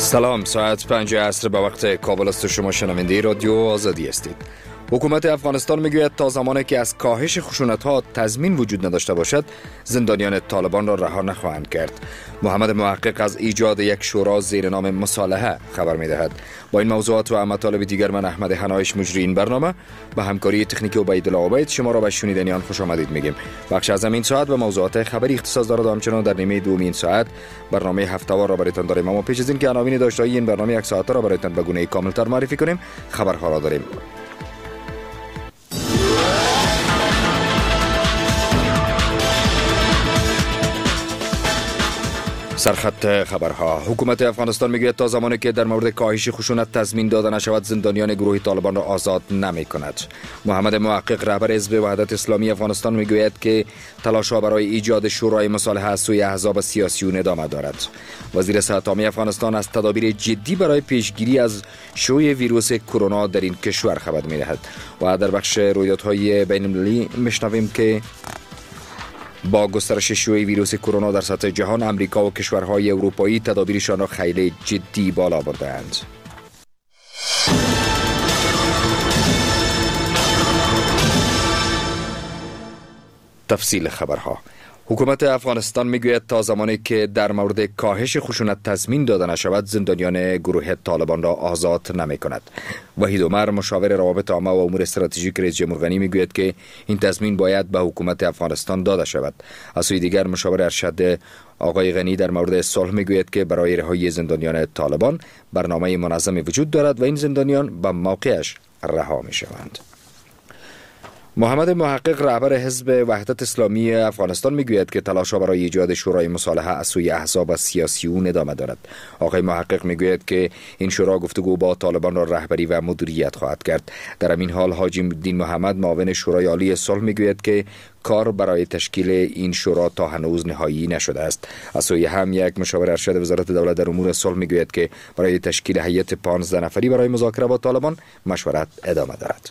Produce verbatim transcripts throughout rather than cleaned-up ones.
سلام، ساعت پنج عصر به وقت کابل است و شما شنونده رادیو آزادی هستید. حکومت افغانستان میگوید تا زمانی که از کاهش خشونت‌ها تضمین وجود نداشته باشد، زندانیان طالبان را رها نخواهند کرد. محمد محقق از ایجاد یک شورا زیر نام مصالحه خبر می‌دهد. با این موضوعات و مطالب دیگر من احمد حنایش مجری این برنامه با همکاری تکنیکی عبیدالله عبید شما را به شنیدنیان خوش آمدید میگیم. بخش از این ساعت و موضوعات خبری اختصاص دارد و همچنان در نیمه دوم این ساعت برنامه هفته‌وار را برایتان داریم. اما پیش از این که عناوین داشته‌های این برنامه یک ساعته را برایتان به گونه کامل‌تر معرفی کنیم، خبرها را داریم. سرخط خبرها. حکومت افغانستان میگوید تا زمانی که در مورد کاهش خشونت تضمین داده نشود، زندانیان گروه طالبان را آزاد نمی کند. محمد محقق رهبر حزب وحدت اسلامی افغانستان میگوید که تلاش‌ها برای ایجاد شورای مصالحه از سوی احزاب سیاسیون ادامه دارد. وزیر صحت عامه افغانستان از تدابیر جدی برای پیشگیری از شیوع ویروس کرونا در این کشور خبر می‌دهد. و در بخش رویدادهای بین‌المللی میشنویم که با گسترش شیوع ویروس کرونا در سطح جهان، امریکا و کشورهای اروپایی تدابیرشان را خیلی جدی بالا برده‌اند. تفصیل خبرها. حکومت افغانستان میگوید تا زمانی که در مورد کاهش خشونت تضمین داده نشود، زندانیان گروه طالبان را آزاد نمی کند. وحید عمر، مشاور روابط عامه و امور استراتژیک رئیس جمهور غنی، میگوید که این تضمین باید به حکومت افغانستان داده شود. از سوی دیگر مشاور ارشد آقای غنی در مورد صلح میگوید که برای رهایی زندانیان طالبان برنامه منظمی وجود دارد و این زندانیان به موقعش رها می شوند. محمد محقق رهبر حزب وحدت اسلامی افغانستان میگوید که تلاش‌ها برای ایجاد شورای مصالحه از سوی احزاب سیاسیون ادامه دارد. آقای محقق میگوید که این شورا گفتگو با طالبان را رهبری و مدیریت خواهد کرد. در همین حال حاجی الدین محمد، معاون شورای عالی صلح، میگوید که کار برای تشکیل این شورا تا هنوز نهایی نشده است. از سوی هم یک مشاور ارشد وزارت دولت در امور صلح میگوید که برای تشکیل هیئت پانزده نفری برای مذاکره با طالبان مشورت ادامه دارد.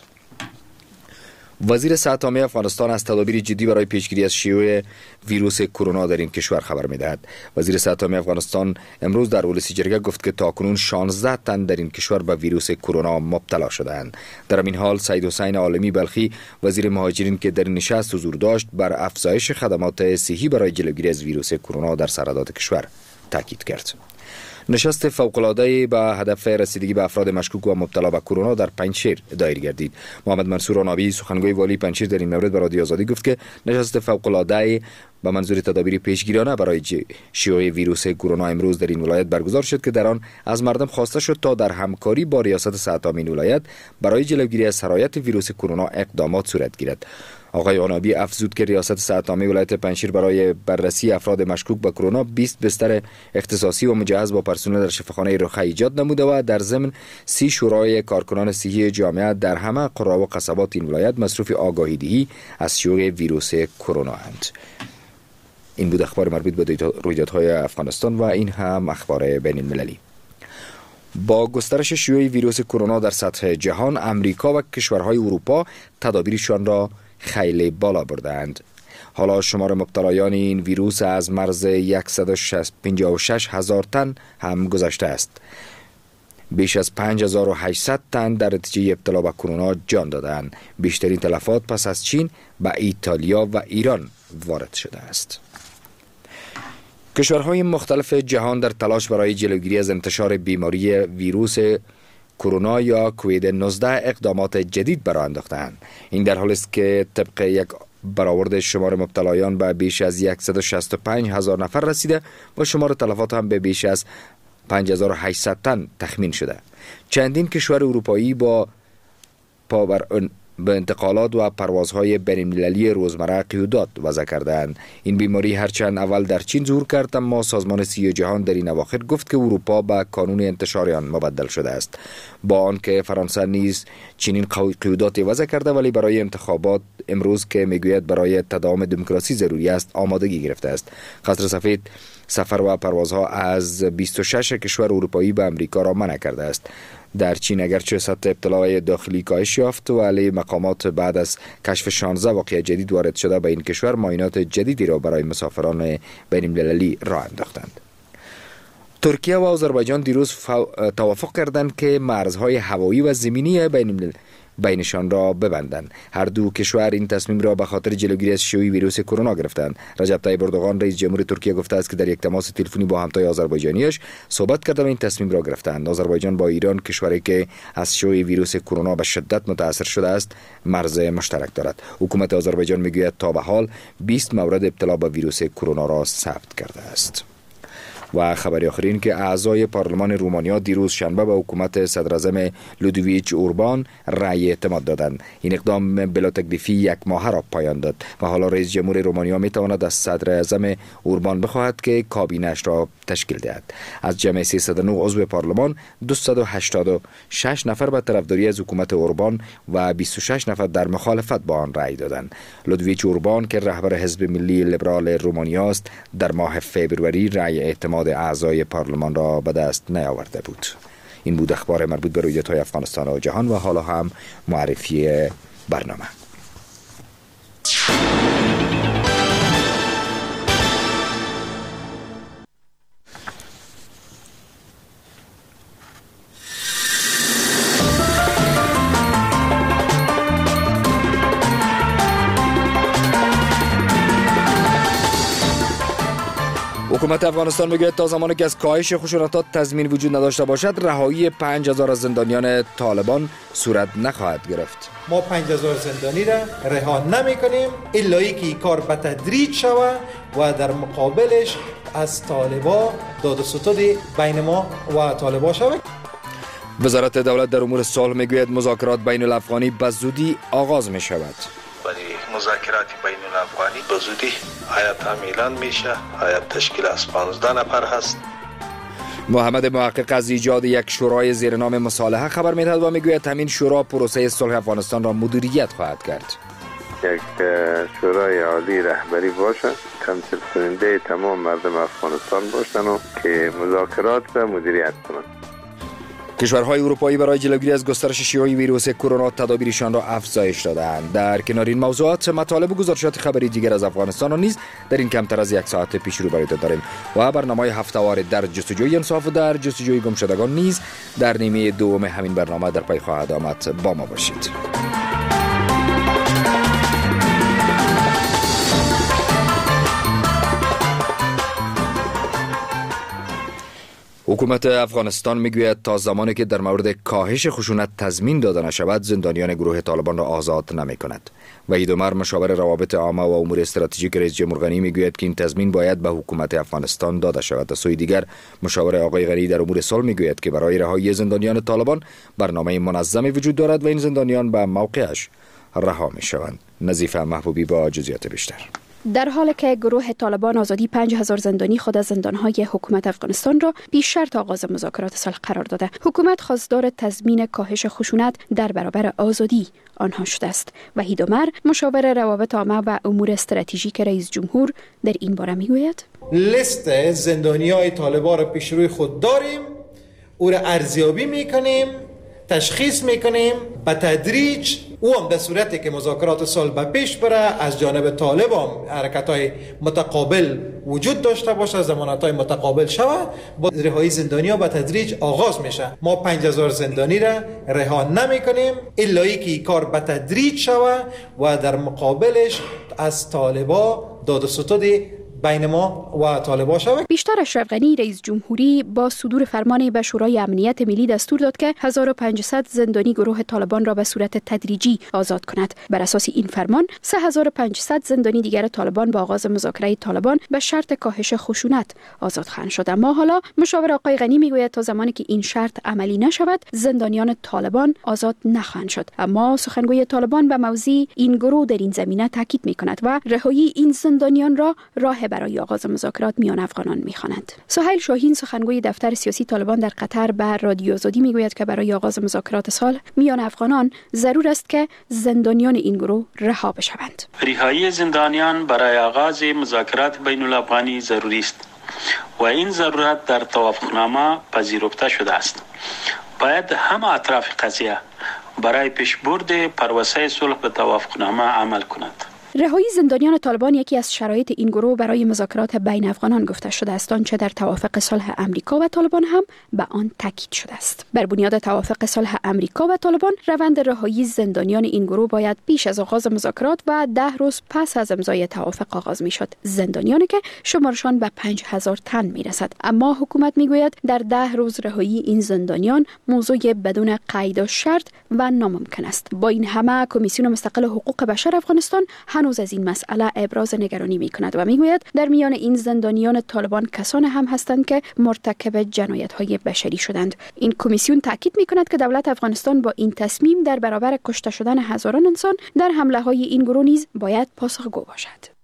وزیر صحت عامه افغانستان از تدابیر جدی برای پیشگیری از شیوع ویروس کرونا در این کشور خبر می‌دهد. وزیر صحت عامه افغانستان امروز در اولسی جرگه گفت که تاکنون شانزده تن در این کشور به ویروس کرونا مبتلا شده‌اند. در این حال سید حسین عالمی بلخی، وزیر مهاجرین که در نشست حضور داشت، بر افزایش خدمات صحی برای جلوگیری از ویروس کرونا در سرحدات کشور تاکید کرد. نشست فوق‌العاده به هدف رسیدگی به افراد مشکوک و مبتلا به کرونا در پنجشیر دایر گردید. محمد منصور آنابی، سخنگوی والی پنجشیر، در این مورد به رادیو آزادی گفت که نشست فوق‌العاده به منظور تدابیر پیشگیرانه برای شیوع ویروس کرونا امروز در این ولایت برگزار شد که در آن از مردم خواسته شد تا در همکاری با ریاست صحت عامه این ولایت برای جلوگیری از سرایت ویروس کرونا اقدامات صورت گیرد. آقای آنابی افزود که ریاست صحت عامه ولایت پنجشیر برای بررسی افراد مشکوک به کرونا بیست بستر اختصاصی و مجهز با پرسنل در شفاخانه رخ ایجاد نموده و در ضمن سی شورای کارکنان صحی جامعه در همه قرا و قصبات این ولایت مصروف آگاهی دهی از شیوع ویروس کرونا اند. این بود اخبار مربوط به رویدادهای افغانستان و این هم اخبار بین المللی. با گسترش شیوع ویروس کرونا در سطح جهان، امریکا و کشورهای اروپا تدابیرشان را خیلی بالا بردند. حالا شمار مبتلایان این ویروس از مرز صد و پنجاه و شش هزار تن هم گذشته است. بیش از پنج هزار و هشتصد تن در نتیجه ابتلا به کرونا جان دادند. بیشترین تلفات پس از چین به ایتالیا و ایران وارد شده است. کشورهای مختلف جهان در تلاش برای جلوگیری از انتشار بیماری ویروس کرونا یا کووید نوزده اقدامات جدید برآورده انداختند. این در حالی است که طبق یک برآورد شمار مبتلایان به بیش از صد و شصت و پنج هزار نفر رسیده و شمار تلفات هم به بیش از پنج هزار و هشتصد تن تخمین شده. چندین کشور اروپایی با پابر به انتقالات و پروازهای بین‌المللی روزمره قیودات وضع کردند. این بیماری هرچند اول در چین ظهور کرد، اما سازمان صحی جهان در این اواخر گفت که اروپا به کانون انتشار آن مبدل شده است. با آنکه فرانسه نیز چنین قیودات وضع کرده، ولی برای انتخابات امروز که میگوید برای تداوم دموکراسی ضروری است آمادگی گرفته است. قصر سفید سفر و پروازها از بیست و شش کشور اروپایی به امریکا را منع کرده است. در چین اگرچه سطح ابتلای داخلی کاهش یافت ولی مقامات بعد از کشف شانزده واقعه جدید وارد شده به این کشور معاینات جدیدی را برای مسافران بین المللی راه انداختند. ترکیه و آذربایجان دیروز فو... توافق کردند که مرزهای هوایی و زمینی بین بینشان را ببندند. هر دو کشور این تصمیم را به خاطر جلوگیری از شیوع ویروس کرونا گرفتند. رجب طیب اردوغان رئیس جمهور ترکیه گفته است که در یک تماس تلفنی با همتای آذربایجانیش صحبت کرده و این تصمیم را گرفتند. آذربایجان با ایران، کشوری که از شیوع ویروس کرونا به شدت متاثر شده است، مرز مشترک دارد. حکومت آذربایجان میگوید تا به حال بیست مورد ابتلا به ویروس کرونا را ثبت کرده است. و خبری آخرین که اعضای پارلمان رومانیا دیروز شنبه به حکومت صدراعظم لودویچ اوربان رأی اعتماد دادند. این اقدام بلا تکلیفی یک ماه را پایان داد و حالا رئیس جمهور رومانیا می تواند از صدراعظم اوربان بخواهد که کابینه‌اش را تشکیل دهد. از جمع سیصد و نه عضو پارلمان دویست و هشتاد و شش نفر به طرفداری از حکومت اوربان و بیست و شش نفر در مخالفت با آن رأی دادند. لودویچ اوربان که رهبر حزب ملی لیبرال رومانیا است، در ماه فوریه رأی اعتماد اعضای پارلمان را به دست نیاورده بود. این بود اخبار مربوط به رویدادهای افغانستان و جهان و حالا هم معرفی برنامه. حکومت افغانستان میگوید تا زمانی که از کاهش خشونت‌ها تضمین وجود نداشته باشد، رهایی پنج هزار از زندانیان طالبان صورت نخواهد گرفت. ما پنج هزار زندانی را رها نمی‌کنیم الا اینکه این کار به تدریج شود و در مقابلش از طالبان داد و ستد بین ما و طالبان شود. وزارت دولت در امور صلح میگوید مذاکرات بین الافغانی به زودی آغاز می شود. مذاکرات بین الافغانی به زودی هیئت هم اعلان میشه. هیئت تشکیل از پانزده نفر هست. محمد محقق از ایجاد یک شورای زیر نام مصالحه خبر میدهد و میگوید همین شورا پروسه صلح افغانستان را مدیریت خواهد کرد. یک شورای عالی رهبری باشه، تمثیل کننده تمام مردم افغانستان باشن و که مذاکرات را مدیریت کنند. کشورهای اروپایی برای جلوگیری از گسترش شیوع ویروس کرونا تدابیرشان را افزایش دادند. در کنار این موضوعات مطالب و گزارشات خبری دیگر از افغانستان را نیز در این کمتر از یک ساعت پیش رو برایتان داریم و برنامه هفته‌وار در جستجوی انصاف و در جستجوی گمشدگان نیز در نیمه دوم همین برنامه در پی خواهد آمد. با ما باشید. حکومت افغانستان میگوید تا زمانی که در مورد کاهش خشونت تضمین داده نشود، زندانیان گروه طالبان را آزاد نمی کند. وحید عمر مشاور روابط عامه و امور استراتژیک رئیس جمهور غنی میگوید که این تضمین باید به حکومت افغانستان داده شود. از سوی دیگر مشاور آقای غنی در امور صلح میگوید که برای رهایی زندانیان طالبان برنامه منظمی وجود دارد و این زندانیان به موقعش رها می شوند. نظیفه محبوبی با جزئیات بیشتر. در حالی که گروه طالبان آزادی پنج هزار زندانی خود از زندانهای حکومت افغانستان را پیش شرط آغاز مذاکرات صلح قرار داده، حکومت خواستار تضمین کاهش خشونت در برابر آزادی آنها شده است. وحید عمر مشاور روابط عامه و امور استراتژیک رئیس جمهور در این باره میگوید: لیست زندانیای طالبان را پیش روی خود داریم، او را ارزیابی میکنیم، تشخیص میکنیم به تدریج. او هم در صورتی که مذاکرات صلح به پیش بره، از جانب طالب هم حرکت‌های متقابل وجود داشته باشه، ضمانت‌های متقابل شود، با رهایی زندانی‌ها به تدریج آغاز میشه. ما پنج هزار زندانی را رها نمی‌کنیم الا اینکه این کار به تدریج شود و در مقابلش از طالبا داد و ستد بین ما و طالبان شود. بیشتر اشرف غنی رئیس جمهوری با صدور فرمان به شورای امنیت ملی دستور داد که هزار و پانصد زندانی گروه طالبان را به صورت تدریجی آزاد کند. بر اساس این فرمان سه هزار و پانصد زندانی دیگر طالبان با آغاز مذاکره طالبان به شرط کاهش خشونت آزاد خواهند شد. اما حالا مشاور آقای غنی میگوید تا زمانی که این شرط عملی نشود، زندانیان طالبان آزاد نخواهند شد. اما سخنگوی طالبان به موضوع این گروه در این زمینه تاکید میکند و رهایی این زندانیان را راه برای آغاز مذاکرات میان افغانان میخوانند. سهیل شاهین سخنگوی دفتر سیاسی طالبان در قطر به رادیو آزادی میگوید که برای آغاز مذاکرات صلح میان افغانان ضرور است که زندانیان این گروه رها بشوند. رهایی زندانیان برای آغاز مذاکرات بین الافغانی ضروری است و این ضرورت در توافقنامه پذیرفته شده است. باید همه اطراف قضیه برای پیشبرد پروسه صلح به توافقنامه عمل کنند. رهایی زندانیان طالبان یکی از شرایط این گروه برای مذاکرات بین افغانان گفته شده است، آنچه در توافق صلح امریکا و طالبان هم به آن تاکید شده است. بر بنیاد توافق صلح امریکا و طالبان، روند رهایی زندانیان این گروه باید پیش از آغاز مذاکرات و ده روز پس از امضای توافق آغاز میشد. زندانیانی که شمارشان به پنج هزار تن میرسد. اما حکومت میگوید در ده روز رهایی این زندانیان موضوع بدون قید و شرط و ناممکن است. با این همه کمیسیون مستقل حقوق بشر افغانستان هنوز از این مسئله ابراز نگرانی می کند و می گوید در میان این زندانیان طالبان کسان هم هستند که مرتکب جنایت‌های بشری شدند. این کمیسیون تاکید می کند که دولت افغانستان با این تصمیم در برابر کشته شدن هزاران انسان در حمله‌های این گروه نیز باید پاسخگو باشد.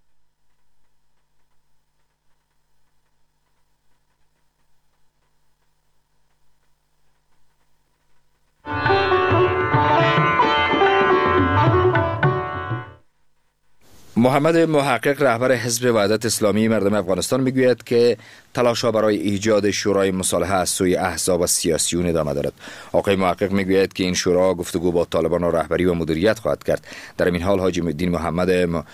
محمد محقق، رهبر حزب وحدت اسلامی مردم افغانستان، میگوید که تلاش‌ها برای ایجاد شورای مصالحه از سوی احزاب و سیاسیون ادامه دارد. آقای محقق میگوید که این شورا گفتگو با طالبان و رهبری و مدیریت خواهد کرد. در این حال حاجی الدین محمد م...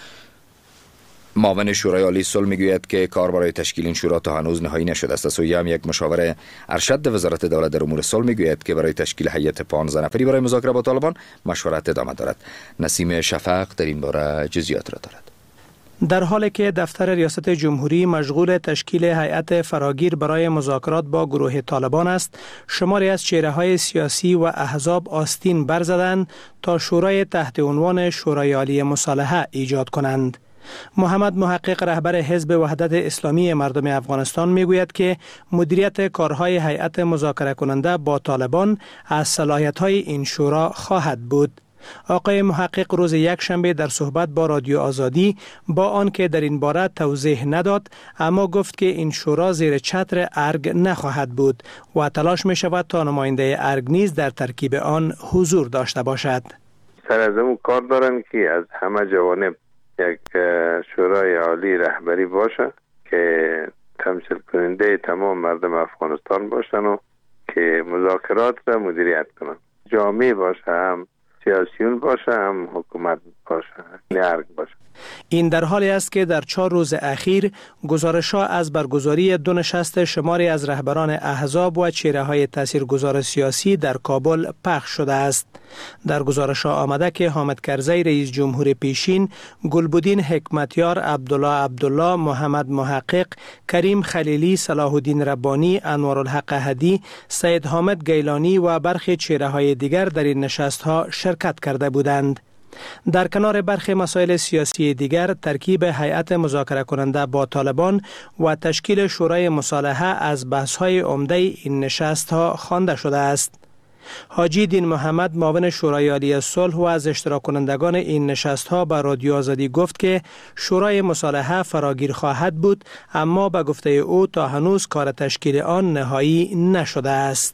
معاون شورای عالی صلح میگوید که کار برای تشکیل این شورا تا هنوز نهایی نشده است. سوی هم یک مشاور ارشد وزارت دولت در امور صلح میگوید که برای تشکیل هیئت پانزده نفری برای مذاکره با طالبان مشورت ادامه دارد. نسیم شفق در این باره جزئیات را دارد. در حالی که دفتر ریاست جمهوری مشغول تشکیل هیئت فراگیر برای مذاکرات با گروه طالبان است، شماری از چهره‌های سیاسی و احزاب آستین برزدند تا شورای تحت عنوان شورای عالی مصالحه ایجاد کنند. محمد محقق، رهبر حزب وحدت اسلامی مردم افغانستان، میگوید که مدیریت کارهای هیئت مذاکره کننده با طالبان از صلاحیت‌های این شورا خواهد بود. آقای محقق روز یک شنبه در صحبت با رادیو آزادی با آنکه در این باره توضیح نداد، اما گفت که این شورا زیر چتر ارگ نخواهد بود و تلاش می شود تا نماینده ارگ نیز در ترکیب آن حضور داشته باشد. سر از اون کار دارن که از همه جوانب یک شورای عالی رهبری باشه که تمثیل کننده تمام مردم افغانستان باشن و که مذاکرات را مدیریت کنن. جامعه باشه، هم سیاسیون باشه، هم حکومت باشه، ارگ باشه. این در حالی است که در چهار روز اخیر گزارش‌ها از برگزاری دو نشست شماری از رهبران احزاب و چهره‌های تاثیرگذار سیاسی در کابل پخش شده است. در گزارش‌ها آمده که حامد کرزی رئیس جمهور پیشین، گلبدین حکمتیار، عبدالله عبدالله، محمد محقق، کریم خلیلی، صلاح الدین ربانی، انوارالحق هدی، سید حامد گیلانی و برخی چهره‌های دیگر در این نشست‌ها شرکت کرده بودند. در کنار برخی مسائل سیاسی دیگر، ترکیب هیئت مذاکره کننده با طالبان و تشکیل شورای مصالحه از بحث‌های عمده این نشست‌ها خوانده شده است. حاجی الدین محمد، معاون شورای عالی صلح و از اشتراک کنندگان این نشست‌ها به رادیو آزادی گفت که شورای مصالحه فراگیر خواهد بود، اما به گفته او تا هنوز کار تشکیل آن نهایی نشده است.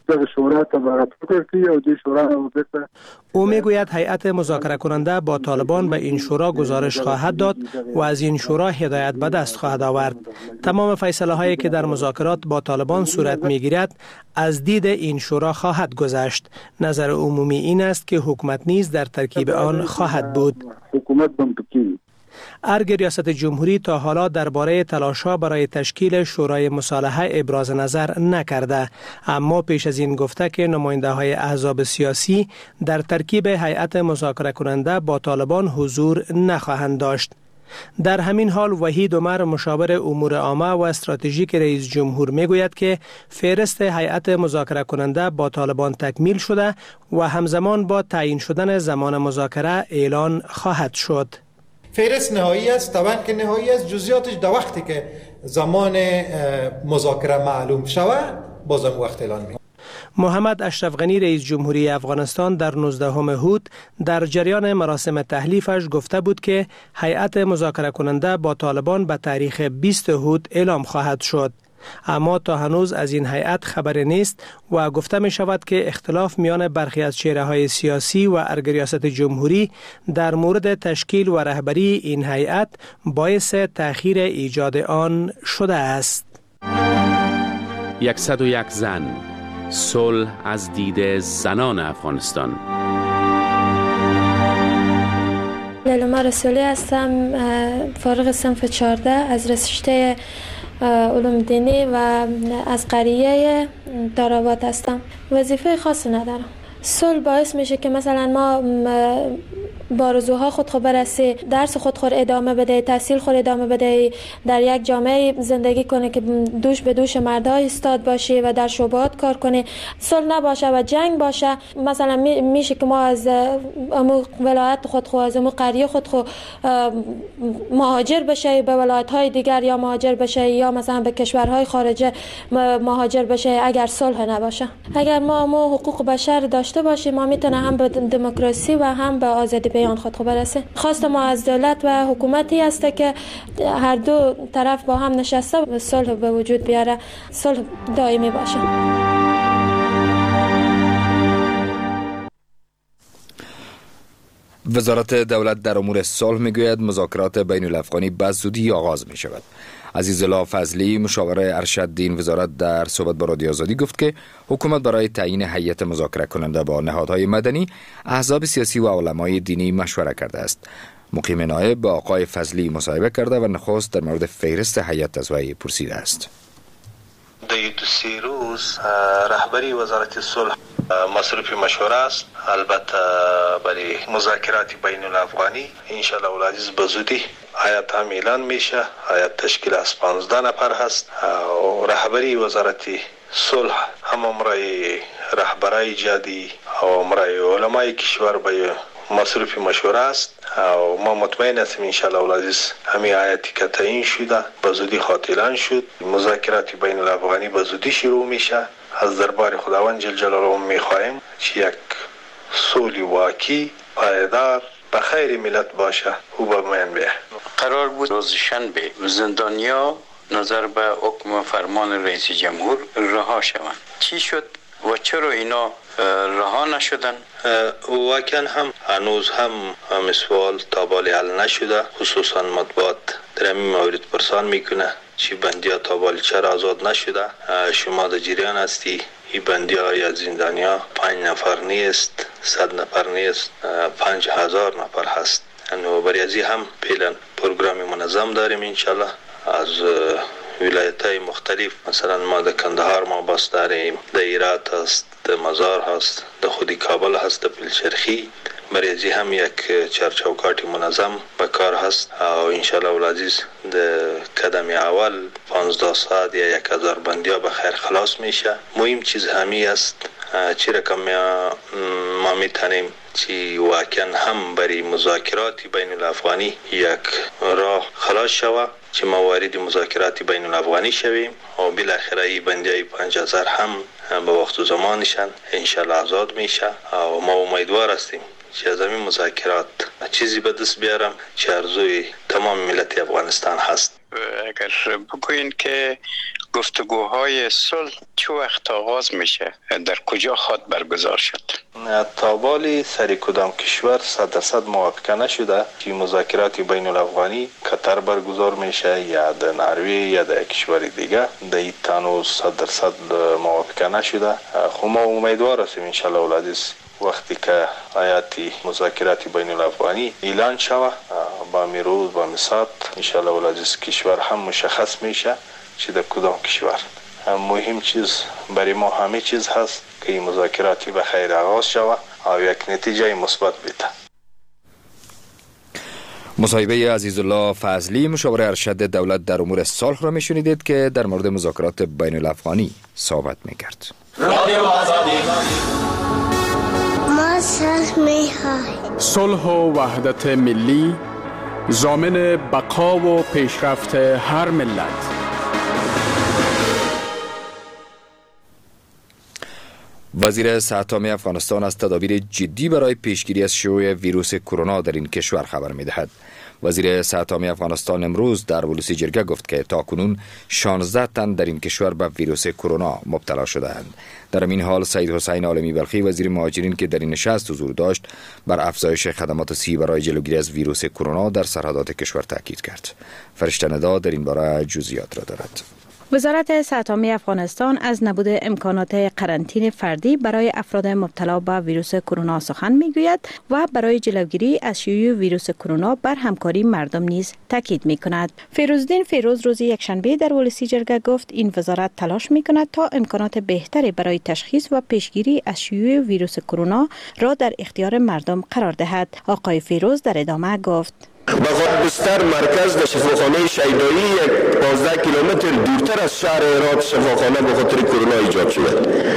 او میگوید هیئت مذاکره کننده با طالبان به این شورا گزارش خواهد داد و از این شورا هدایت به دست خواهد آورد. تمام فیصله هایی که در مذاکرات با طالبان صورت میگیرد از دید این شورا خواهد گذشت. نظر عمومی این است که حکومت نیز در ترکیب آن خواهد بود. ارگ ریاست جمهوری تا حالا درباره تلاش‌ها برای تشکیل شورای مصالحه ابراز نظر نکرده، اما پیش از این گفته که نماینده‌های احزاب سیاسی در ترکیب هیئت مذاکره کننده با طالبان حضور نخواهند داشت. در همین حال وحید عمر، مشاور امور عامه و استراتژیک رئیس جمهور، میگوید که فهرست هیئت مذاکره کننده با طالبان تکمیل شده و همزمان با تعیین شدن زمان مذاکره اعلان خواهد شد. فهرست نهایی است، طبعا که نهایی است، جزئیاتش در وقتی که زمان مذاکره معلوم شود بازم وقت اعلان می. محمد اشرف غنی، رئیس جمهوری افغانستان، در نوزدهم هوت در جریان مراسم تحلیفش گفته بود که هیئت مذاکره کننده با طالبان به تاریخ بیست هوت اعلام خواهد شد. اما تا هنوز از این هیئت خبری نیست و گفته می شود که اختلاف میان برخی از چهره‌های سیاسی و ارگ ریاست جمهوری در مورد تشکیل و رهبری این هیئت باعث تأخیر ایجاد آن شده است. صد و یک زن، صلح از دید زنان افغانستان. دلما رسولی هستم، فارغ صنف چهارده از رشته علوم دینی و از قریه داراوات هستم. وظیفه خاصی ندارم. صلح باعث میشه که مثلا ما بارزوها خود خود برسی، درس خود خود ادامه بده، تحصیل خود ادامه بده، در یک جامعه زندگی کنه که دوش به دوش مردها ایستاد باشه و در شبهات کار کنه، صلح نباشه و جنگ باشه. مثلا میشه که ما از امو ولایت خود خود از امو قریه خود خود مهاجر بشه به ولایت های دیگر، یا مهاجر بشه یا مثلا به کشورهای خارجه مهاجر بشه اگر صلح نباشه. اگر ما امو حقوق بشر داشته باشیم، ما میتونه هم به دموکراسی و هم به آزادی بیان خود خود برسه. خواست ما از دولت و حکومتی است که هر دو طرف با هم نشسته و صلح به وجود بیاره، صلح دائمی باشه. وزارت دولت در امور صلح میگوید مذاکرات بین الافغانی به زودی آغاز می شود. عزیزالله فضلی مشاور ارشد این وزارت در صحبت با رادیو آزادی گفت که حکومت برای تعیین هیئت مذاکره کننده با نهادهای مدنی، احزاب سیاسی و علمای دینی مشوره کرده است. مقیم نایب با آقای فضلی مصاحبه کرده و نخست در مورد فهرست هیئت از وی پرسیده است. در دو سه روز رهبری وزارت صلح مصروف مشوره است. البته برای مذاکرات بین الافغانی انشالله العزیز به زودی هیئت هم اعلان میشه. هیئت تشکیل از پانزده نفر هست. و رهبری وزارت صلح هم امرای رهبرای جدی و امرای علمای کشور به مصروف مشوره است و ما مطمئن هستیم انشالله العزیز همین هیئتی که تعیین شده به زودی خاطران شد. مذاکرات بین الافغانی به زودی شروع میشه. از دربار خداوند جل جلاله میخواهیم که یک صلح واقعی پایدار به خیر ملت باشه و به من بیه. قرار بود روز شنبه زندانیا نظر به حکم فرمان رئیس جمهور رها شوند. چی شد و چرا اینا رها نشدن؟ واقعا هم هنوز هم هم سوال تابال حل نشده. خصوصا مطبوعات در همین مورد پرسان میکنه چی بندیا تابال چرا آزاد نشده. شما در جریان هستی این بندیا یا زندانیا پنج نفر نیست، صد نفر نیست، پنج هزار نفر هست. و برای ازی هم پیلن پروگرام منظم داریم انشالله از ولایت های مختلف. مثلا ما در کندهار ما باز داریم، در ایرات هست، در مزار هست، در خودی کابل هست، در پلچرخی. برای ازی هم یک چرچوکاتی منظم به کار هست و انشالله العزیز در قدم اول پانزده ساعت یا یک هزار بندیا به خیر خلاص میشه. مهم چیز همی است چی رقم ما میتونیم چی واقعا هم برای مذاکرات بین الافغانی یک راه خلاص شوه، چی ما وارد مذاکرات بین الافغانی شویم و بالاخره ای بندیای پنج هزار هم به وقت و زمانشان انشالله آزاد میشه و ما امیدوار هستیم چی از همین مذاکرات چیزی به دست بیارم چی ارزوی تمام ملت افغانستان هست. اگر بگوین که گفتگوهای صلح چه وقت آغاز میشه، در کجا خواهد برگزار شد؟ تابال سری کدام کشور صد درصد موافقه نشده که مذاکرات بین الافغانی قطر برگزار میشه یا در نروژ یا در کشور دیگه. در این تانو صد درصد موافقه نشده. خب ما امیدوار هستیم انشالله العزیز وقتی که آیاتی مذاکرات بین الافغانی اعلان شود با میروز با مساعد انشالله العزیز کشور هم مشخص میشه چه در کدام کشور. مهم چیز برای ما همه چیز هست که این مذاکراتی به خیر آغاز شود و یک نتیجه مثبت بده. مصاحبه عزیزالله فضلی مشاور ارشد دولت در امور صلح را میشنیدید که در مورد مذاکرات بین الافغانی صحبت میکرد. رادیو آزادی ما صلح می‌خواهیم. صلح و وحدت ملی ضامن بقا و پیشرفت هر ملت. وزیر صحت عامه افغانستان از تدابیر جدی برای پیشگیری از شیوع ویروس کرونا در این کشور خبر می‌دهد. وزیر صحت عامه افغانستان امروز در ولوسی جرگه گفت که تاکنون شانزده تن در این کشور به ویروس کرونا مبتلا شده‌اند. در این حال سید حسین عالمی بلخی وزیر مهاجرین که در این نشست حضور داشت بر افزایش خدمات صحی برای جلوگیری از ویروس کرونا در سرحدات کشور تاکید کرد. فرشته ندا در این باره جزئیات را دارد. وزارت صحت عامه افغانستان از نبود امکانات قرنطینه فردی برای افراد مبتلا به ویروس کرونا سخن میگوید و برای جلوگیری از شیوع ویروس کرونا بر همکاری مردم نیز تاکید میکند. فیروزدین فیروز روز یکشنبه در ولسی جرگه گفت این وزارت تلاش میکند تا امکانات بهتری برای تشخیص و پیشگیری از شیوع ویروس کرونا را در اختیار مردم قرار دهد. آقای فیروز در ادامه گفت: بخاطر بستر مرکز در شفاخانه شیدایی یک پانزده کیلومتر دورتر از شهر هرات شفاخانه به خاطر کرونا ایجاد شده.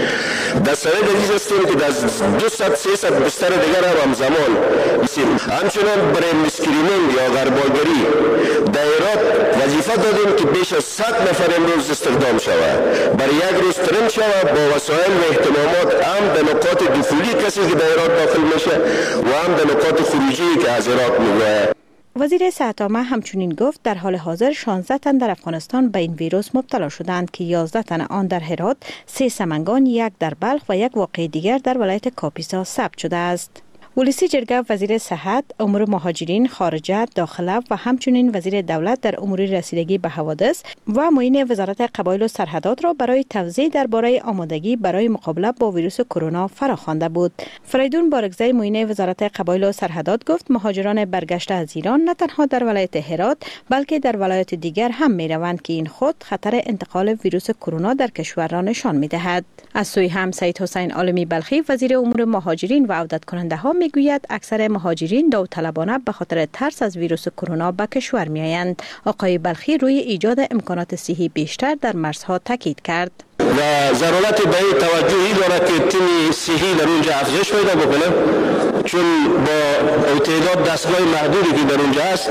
در سرای عزیز هستیم که در دویست سیصد بستر دیگر هم همزمان هستیم. همچنان برای اسکرینینگ یا غربالگری در هرات وظیفه دادیم که بیش از صد نفر امروز استخدام شود. برای یک روز ترین شود با وسایل و اهتمامات هم در نقاط دخولی کسی که در هرات داخل میشه و هم در نقاط خروجی که از هرات میگوید. وزیر صحت عامه همچنین گفت در حال حاضر شانزده تن در افغانستان به این ویروس مبتلا شدند که یازده تن آن در هرات، سه سمنگان، یک در بلخ و یک واقعه دیگر در ولایت کاپیسا ثبت شده است. ولسی جرگه وزیر صحت، امور مهاجرین، خارجه، داخله و همچنین وزیر دولت در امور رسیدگی به حوادث و معین وزارت قبایل و سرحدات را برای توضیح درباره آمادگی برای مقابله با ویروس کرونا فراخوانده بود. فریدون بارگزی معین وزارت قبایل و سرحدات گفت مهاجران برگشته از ایران نه تنها در ولایت هرات بلکه در ولایت دیگر هم میروند که این خود خطر انتقال ویروس کرونا در کشور را نشان میدهد. از سوی هم سید حسین عالمی بلخی وزیر امور مهاجرین و عودت کننده ها میگوید اکثر مهاجرین داوطلبانه به خاطر ترس از ویروس کرونا به کشور میآیند. آقای بلخی روی ایجاد امکانات صحی بیشتر در مرزها تاکید کرد. و ضرورت به این توجهی دارد که تیم صحی در اونجا افزایش پیدا بکنه، چون با تعداد دستگاه محدودی که در اونجا است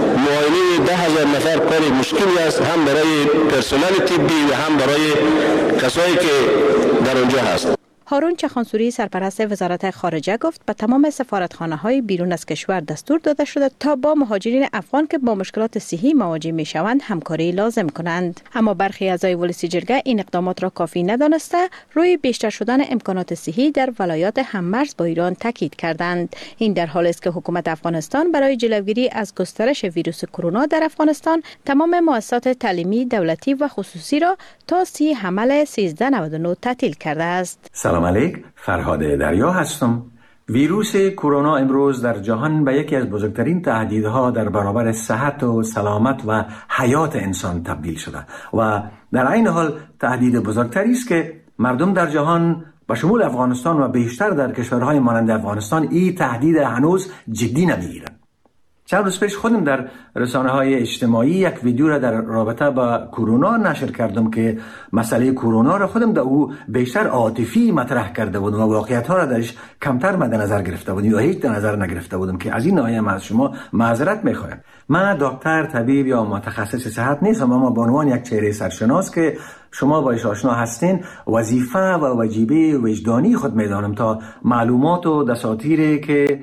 معاینه ده هزار نفر کار مشکلی است، هم برای پرسنل طبی و هم برای کسایی که در اونجا هست. هارون چخانسوری سرپرست وزارت خارجه گفت به تمام سفارتخانه‌های بیرون از کشور دستور داده شده تا با مهاجرین افغان که با مشکلات صحی مواجه می‌شوند همکاری لازم کنند. اما برخی اعضای ولسی جرگه این اقدامات را کافی ندانسته روی بیشتر شدن امکانات صحی در ولایات هممرز با ایران تاکید کردند. این در حالی است که حکومت افغانستان برای جلوگیری از گسترش ویروس کرونا در افغانستان تمام مؤسسات تعلیمی دولتی و خصوصی را تا سی حمل سیزده نود و نه تعطیل کرده است. سلام علیک، فرهاد دریا هستم. ویروس کرونا امروز در جهان به یکی از بزرگترین تهدیدها در برابر صحت و سلامت و حیات انسان تبدیل شده و در عین حال تهدید بزرگتری است که مردم در جهان به شمول افغانستان و بیشتر در کشورهای مانند افغانستان این تهدید هنوز جدی نمیگیرند. چند روز پیش خودم در رسانه‌های اجتماعی یک ویدیو را در رابطه با کرونا نشر کردم که مسئله کرونا را خودم در او بیشتر عاطفی مطرح کرده بودم و واقعیت‌ها را درش کمتر مد نظر گرفته بودم یا هیچ در نظر نگرفته بودم که از این ناحیه من از شما معذرت می‌خواهم. من دکتر، طبیب یا متخصص صحت نیستم، اما به عنوان یک چهره سرشناس که شما باش آشنا هستین وظیفه و واجبه وجدانی خود می‌دانم تا معلومات و دساتیری که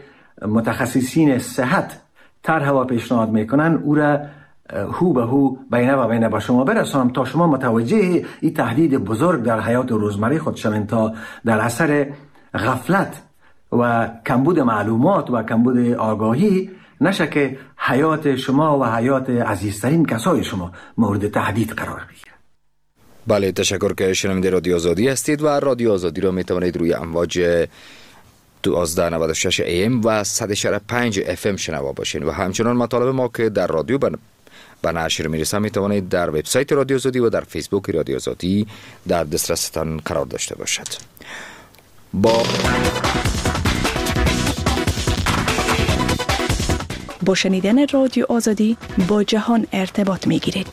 متخصصین صحت طرح و پیشنهاد میکنن او را هو به هو بینه و بینه به شما برسانم تا شما متوجه این تهدید بزرگ در حیات روزمره خود شوین تا در اثر غفلت و کمبود معلومات و کمبود آگاهی نشه که حیات شما و حیات عزیزترین کسای شما مورد تهدید قرار بگیره. بله، تشکر که شنونده رادیو آزادی هستید و رادیو آزادی را میتوانید روی امواج دوازده نود و شش ای ام و صد و پنج اف ام شنوا باشین و همچنان مطالب ما که در رادیو به نشر میرسه میتوانید در وبسایت رادیو آزادی و در فیسبوک رادیو آزادی در دسترستان قرار داشته باشد. با با شنیدن رادیو آزادی با جهان ارتباط میگیرید.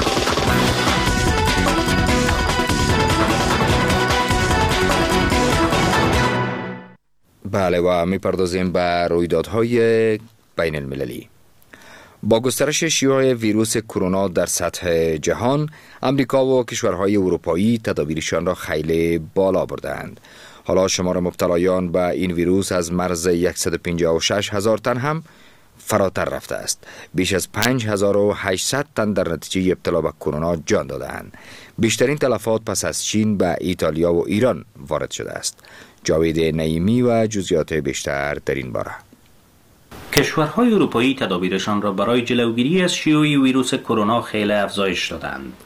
بله و میپردازیم به رویدادهای بین المللی. با گسترش شیوع ویروس کرونا در سطح جهان، امریکا و کشورهای اروپایی تدابیرشان را خیلی بالا بردند. حالا شمار مبتلایان به این ویروس از مرز صد و پنجاه و شش هزار تن هم فراتر رفته است. بیش از پنج هزار و هشتصد تن در نتیجه ابتلا به کرونا جان دادند. بیشترین تلفات پس از چین به ایتالیا و ایران وارد شده است. جاوید نعیمی و جزئیات بیشتر در این باره. کشورهای اروپایی تدابیرشان را برای جلوگیری از شیوع ویروس کرونا خیلی افزایش دادند.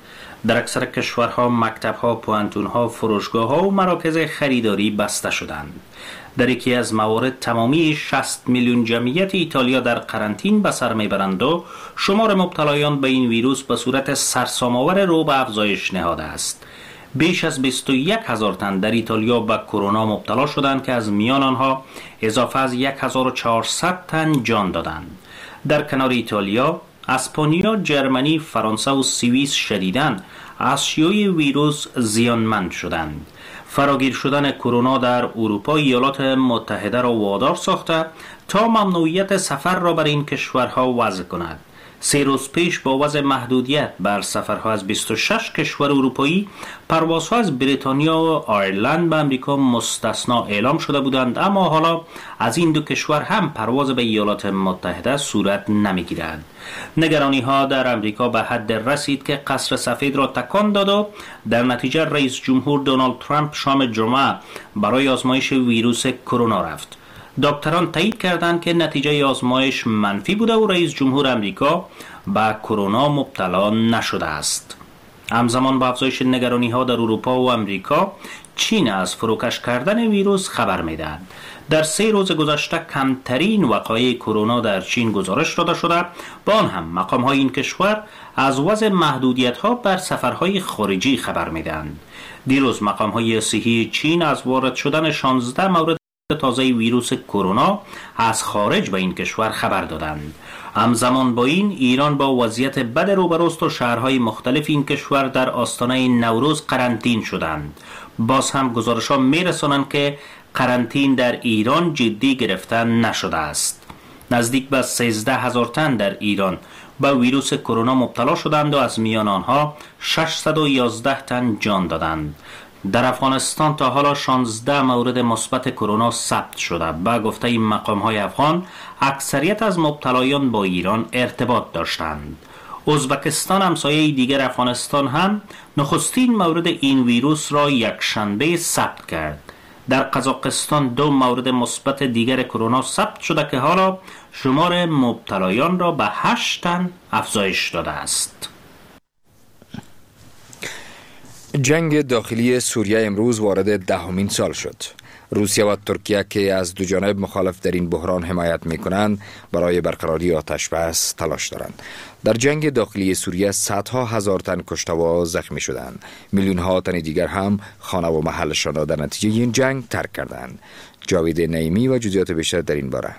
در اکثر کشورها مکتب‌ها، پوهنتون‌ها، فروشگاه‌ها و مراکز خریداری بسته شدند. در یکی از موارد تمامی شصت میلیون جمعیت ایتالیا در قرنطین به سر میبرند و شمار مبتلایان به این ویروس به صورت سرسام‌آور رو به افزایش نهاده است. بیش از بیست و یک هزار تن در ایتالیا به کرونا مبتلا شدند که از میان آنها اضافه از یک هزار و چهارصد تن جان دادند. در کنار ایتالیا، اسپانیا، جرمنی، فرانسه و سوئیس شدیداً از شیوع ویروس زیانمند شدند. فراگیر شدن کرونا در اروپا ایالات متحده را وادار ساخته تا ممنوعیت سفر را بر این کشورها وضع کند. سه روز پیش با وضع محدودیت بر سفرها از بیست و شش کشور اروپایی، پروازها از بریتانیا و آیرلند به امریکا مستثنا اعلام شده بودند، اما حالا از این دو کشور هم پرواز به ایالات متحده صورت نمیگیرد. نگرانی ها در امریکا به حد رسید که قصر سفید را تکان داد و در نتیجه رئیس جمهور دونالد ترامپ شام جمعه برای آزمایش ویروس کرونا رفت. دکتران تایید کردند که نتیجه آزمایش منفی بوده و رئیس جمهور امریکا به کرونا مبتلا نشده است. همزمان با افزایش نگرانی ها در اروپا و امریکا، چین از فروکش کردن ویروس خبر می‌دهد. در سه روز گذشته کمترین وقایع کرونا در چین گزارش داده شده، با آن هم مقام‌های این کشور از وضع محدودیت‌ها بر سفرهای خارجی خبر می‌دهند. دیروز مقام‌های صحی چین از وارد شدن شانزده مورد تازه ویروس کرونا از خارج به این کشور خبر دادند. همزمان با این، ایران با وضعیت بد روبروست و شهرهای مختلف این کشور در آستانه نوروز قرنطین شدند. باز هم گزارش‌ها می‌رسانند که قرنطین در ایران جدی گرفته نشده است. نزدیک به سیزده هزار تن در ایران با ویروس کرونا مبتلا شدند و از میان آنها ششصد و یازده تن جان دادند. در افغانستان تا حالا شانزده مورد مثبت کرونا ثبت شده. با گفته این مقام‌های افغان، اکثریت از مبتلایان با ایران ارتباط داشتند. ازبکستان، همسایه دیگر افغانستان، هم نخستین مورد این ویروس را یک شنبه ثبت کرد. در قزاقستان دو مورد مثبت دیگر کرونا ثبت شده که حالا شمار مبتلایان را به هشت تن افزایش داده است. جنگ داخلی سوریه امروز وارد دهمین سال شد. روسیه و ترکیه که از دو جانب مخالف در این بحران حمایت می کنند، برای برقراری آتش بس تلاش دارند. در جنگ داخلی سوریه صدها هزار تن کشته و زخمی شدند. میلیون ها تن دیگر هم خانه و محلشان را در نتیجه این جنگ ترک کردند. جاوید نعیمی و جزئیات بیشتر در این باره.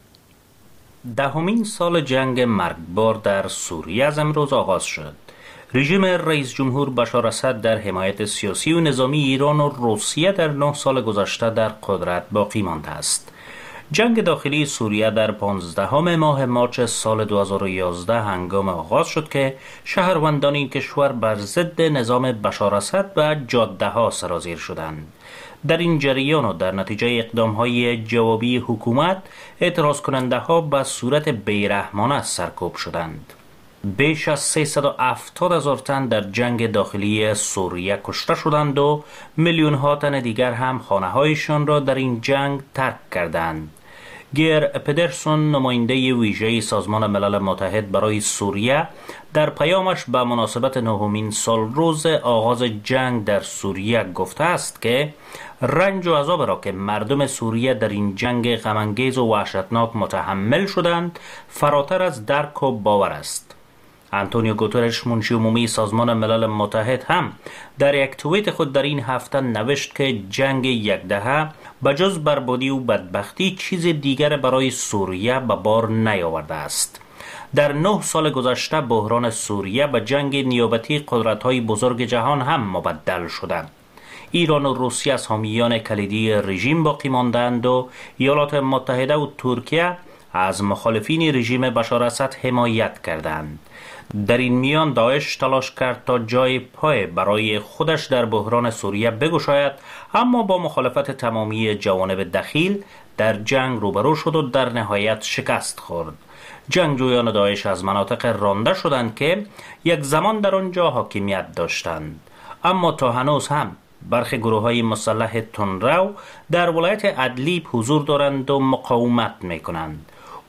دهمین سال جنگ مرگبار در سوریه از امروز آغاز شد. رژیم رئیس جمهور بشار اسد در حمایت سیاسی و نظامی ایران و روسیه در نه سال گذشته در قدرت باقی مانده است. جنگ داخلی سوریه در پانزدهم ماه مارچ سال دو هزار و یازده هنگام آغاز شد که شهروندان این کشور بر ضد نظام بشار اسد به جاده ها سرازیر شدند. در این جریان و در نتیجه اقدام‌های جوابی حکومت، اعتراض کننده ها به صورت بیرحمانه سرکوب شدند. بیش از سیصد و هفتاد هزار تن در جنگ داخلی سوریه کشته شدند و میلیون ها تن دیگر هم خانه هایشان را در این جنگ ترک کردند. گیر پدرسون، نماینده ویژه سازمان ملل متحد برای سوریه، در پیامش به مناسبت نهمین سالروز آغاز جنگ در سوریه گفته است که رنج و عذاب را که مردم سوریه در این جنگ غم‌انگیز و وحشتناک متحمل شدند فراتر از درک و باور است. آنتونیو گوترش، منشی عمومی سازمان ملل متحد، هم در یک توییت خود در این هفته نوشت که جنگ یک دهه به جز بربادی و بدبختی چیز دیگر برای سوریه به بار نیاورده است. در نه سال گذشته بحران سوریه به جنگ نیابتی قدرت‌های بزرگ جهان هم مبدل شده. ایران و روسیه از حامیان کلیدی رژیم باقی ماندند و ایالات متحده و ترکیه از مخالفین رژیم بشار اسد حمایت کردند. در این میان داعش تلاش کرد تا جای پای برای خودش در بحران سوریه بگشاید، اما با مخالفت تمامی جوانب دخیل در جنگ روبرو شد و در نهایت شکست خورد. جنگجویان داعش از مناطق رانده شدند که یک زمان در آنجا حاکمیت داشتند، اما تا هنوز هم برخی گروه‌های مسلح تندرو در ولایت ادلیب حضور دارند و مقاومت می‌کنند.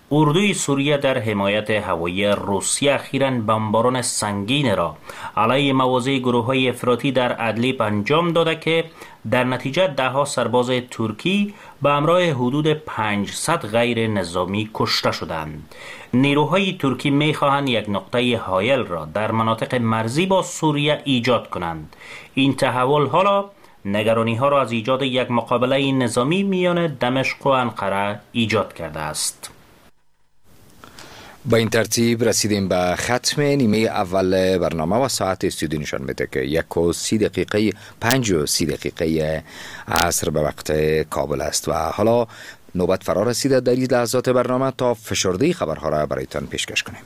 اردوی سوریه در حمایت هوایی روسیه اخیراً بمباران سنگین را علیه مواضع گروه‌های افراطی در ادلیب انجام داده که در نتیجه ده‌ها سرباز ترکی به همراه حدود پانصد غیر نظامی کشته شدند. نیروهای ترکی می‌خواهند یک نقطه حایل را در مناطق مرزی با سوریه ایجاد کنند. این تحول حالا نگرانی ها را از ایجاد یک مقابله نظامی میان دمشق و انقره ایجاد کرده است. با این ترتیب رسیدیم به ختم نیمه اول برنامه و ساعت استودیو نشان میده که یک و سی دقیقه پنج و سی دقیقه عصر به وقت کابل است و حالا نوبت فرا رسیده در این لحظات برنامه تا فشرده خبرها را برایتان پیشکش کنیم.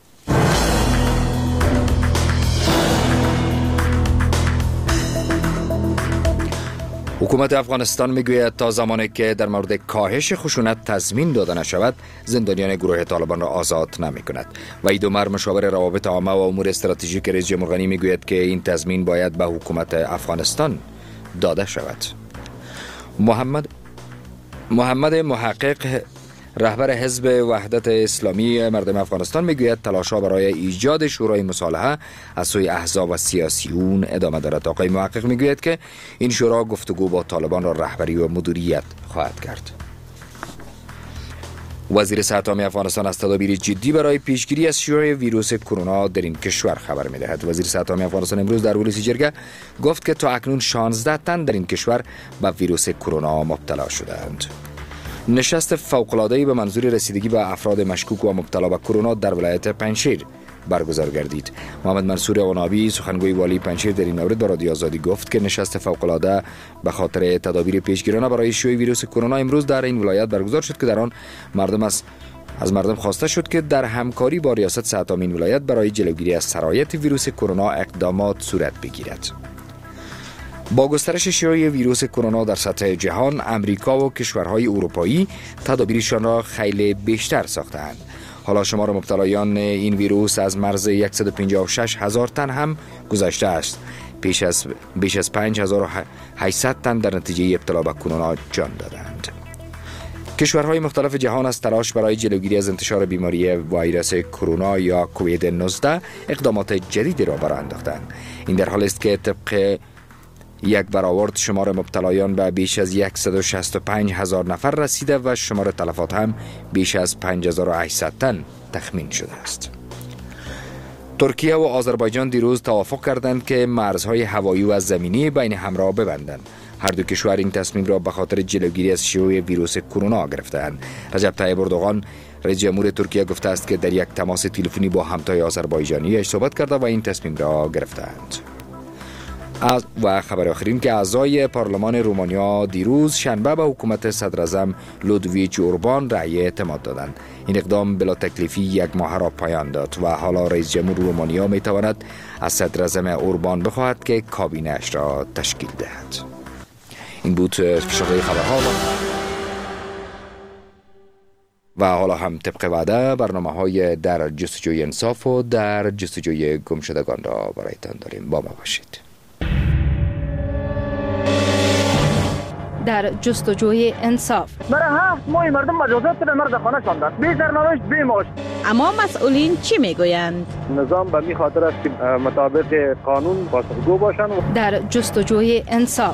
حکومت افغانستان میگوید تا زمانی که در مورد کاهش خشونت تضمین داده نشود زندانیان گروه طالبان را آزاد نمی کند. وحید عمر مشاور روابط عامه و امور استراتژیک رئیس جمهور غنی میگوید که این تضمین باید به حکومت افغانستان داده شود. محمد محمد محقق رهبر حزب وحدت اسلامی مردم افغانستان میگوید تلاش‌ها برای ایجاد شورای مصالحه از سوی احزاب و سیاسیون ادامه دارد. آقای محقق میگوید که این شورا گفتگو با طالبان را رهبری و مدیریت خواهد کرد. وزیر صحت عامه افغانستان از تدابیر جدی برای پیشگیری از شیوع ویروس کرونا در این کشور خبر می‌دهد. وزیر صحت عامه افغانستان امروز در اولوسی جرگه گفت که تا اکنون شانزده تن در این کشور به ویروس کرونا مبتلا شدند. نشست فوق‌العاده‌ای به منظور رسیدگی به افراد مشکوک و مبتلا به کرونا در ولایت پنجشیر برگزار گردید. محمد منصور عنابی سخنگوی والی پنجشیر در این مورد با رادیو آزادی گفت که نشست فوق‌العاده به خاطر تدابیر پیشگیرانه برای شیوع ویروس کرونا امروز در این ولایت برگزار شد که در آن مردم از از مردم خواسته شد که در همکاری با ریاست صحت عامه این ولایت برای جلوگیری از سرایت ویروس کرونا اقدامات صورت بگیرد. با گسترش شیوع ویروس کرونا در سطح جهان، امریکا و کشورهای اروپایی تدابیرشان را خیلی بیشتر ساختند. حالا شمار مبتلایان این ویروس از مرز صد و پنجاه و شش هزار تن هم گذشته است. بیش از بیش از پنج هزار و هشتصد تن در نتیجه ابتلا به کرونا جان دادند. کشورهای مختلف جهان از تلاش برای جلوگیری از انتشار بیماری ویروس کرونا یا کووید نوزده اقدامات جدیدی را برآورده انداختند. این در حالی است که طبق یک برآورد شمار مبتلایان به بیش از صد و شصت و پنج هزار نفر رسیده و شمار تلفات هم بیش از پنج هزار و هشتصد تن تخمین شده است. ترکیه و آذربایجان دیروز توافق کردند که مرزهای هوایی و زمینی بین هم را ببندند. هر دو کشور این تصمیم را به خاطر جلوگیری از شیوع ویروس کرونا گرفتند. رجب طیب اردوغان رئیس جمهور ترکیه گفته است که در یک تماس تلفنی با همتای آذربایجانیش صحبت کرده و این تصمیم را گرفتند. و خبر آخرین که اعضای پارلمان رومانیا دیروز شنبه به حکومت صدراعظم لودویچ اوربان رأی اعتماد دادند. این اقدام بلا تکلیفی یک ماه را پایان داد و حالا رئیس جمهور رومانیا می تواند از صدراعظم اوربان بخواهد که کابینه اش را تشکیل دهد. این بود فشرده خبرها و حالا هم طبق وعده برنامه های در جستجوی انصاف و در جستجوی گمشدگان را برایتان داریم. با ما باشید. در جستجوی انصاف برای هفت ماه مردم مجازات در مرد خانه شاندن بی سرنوشت بی معاش. اما مسئولین چی میگویند؟ نظام به می خاطر است که مطابق قانون پاسخگو باشند. در جستجوی انصاف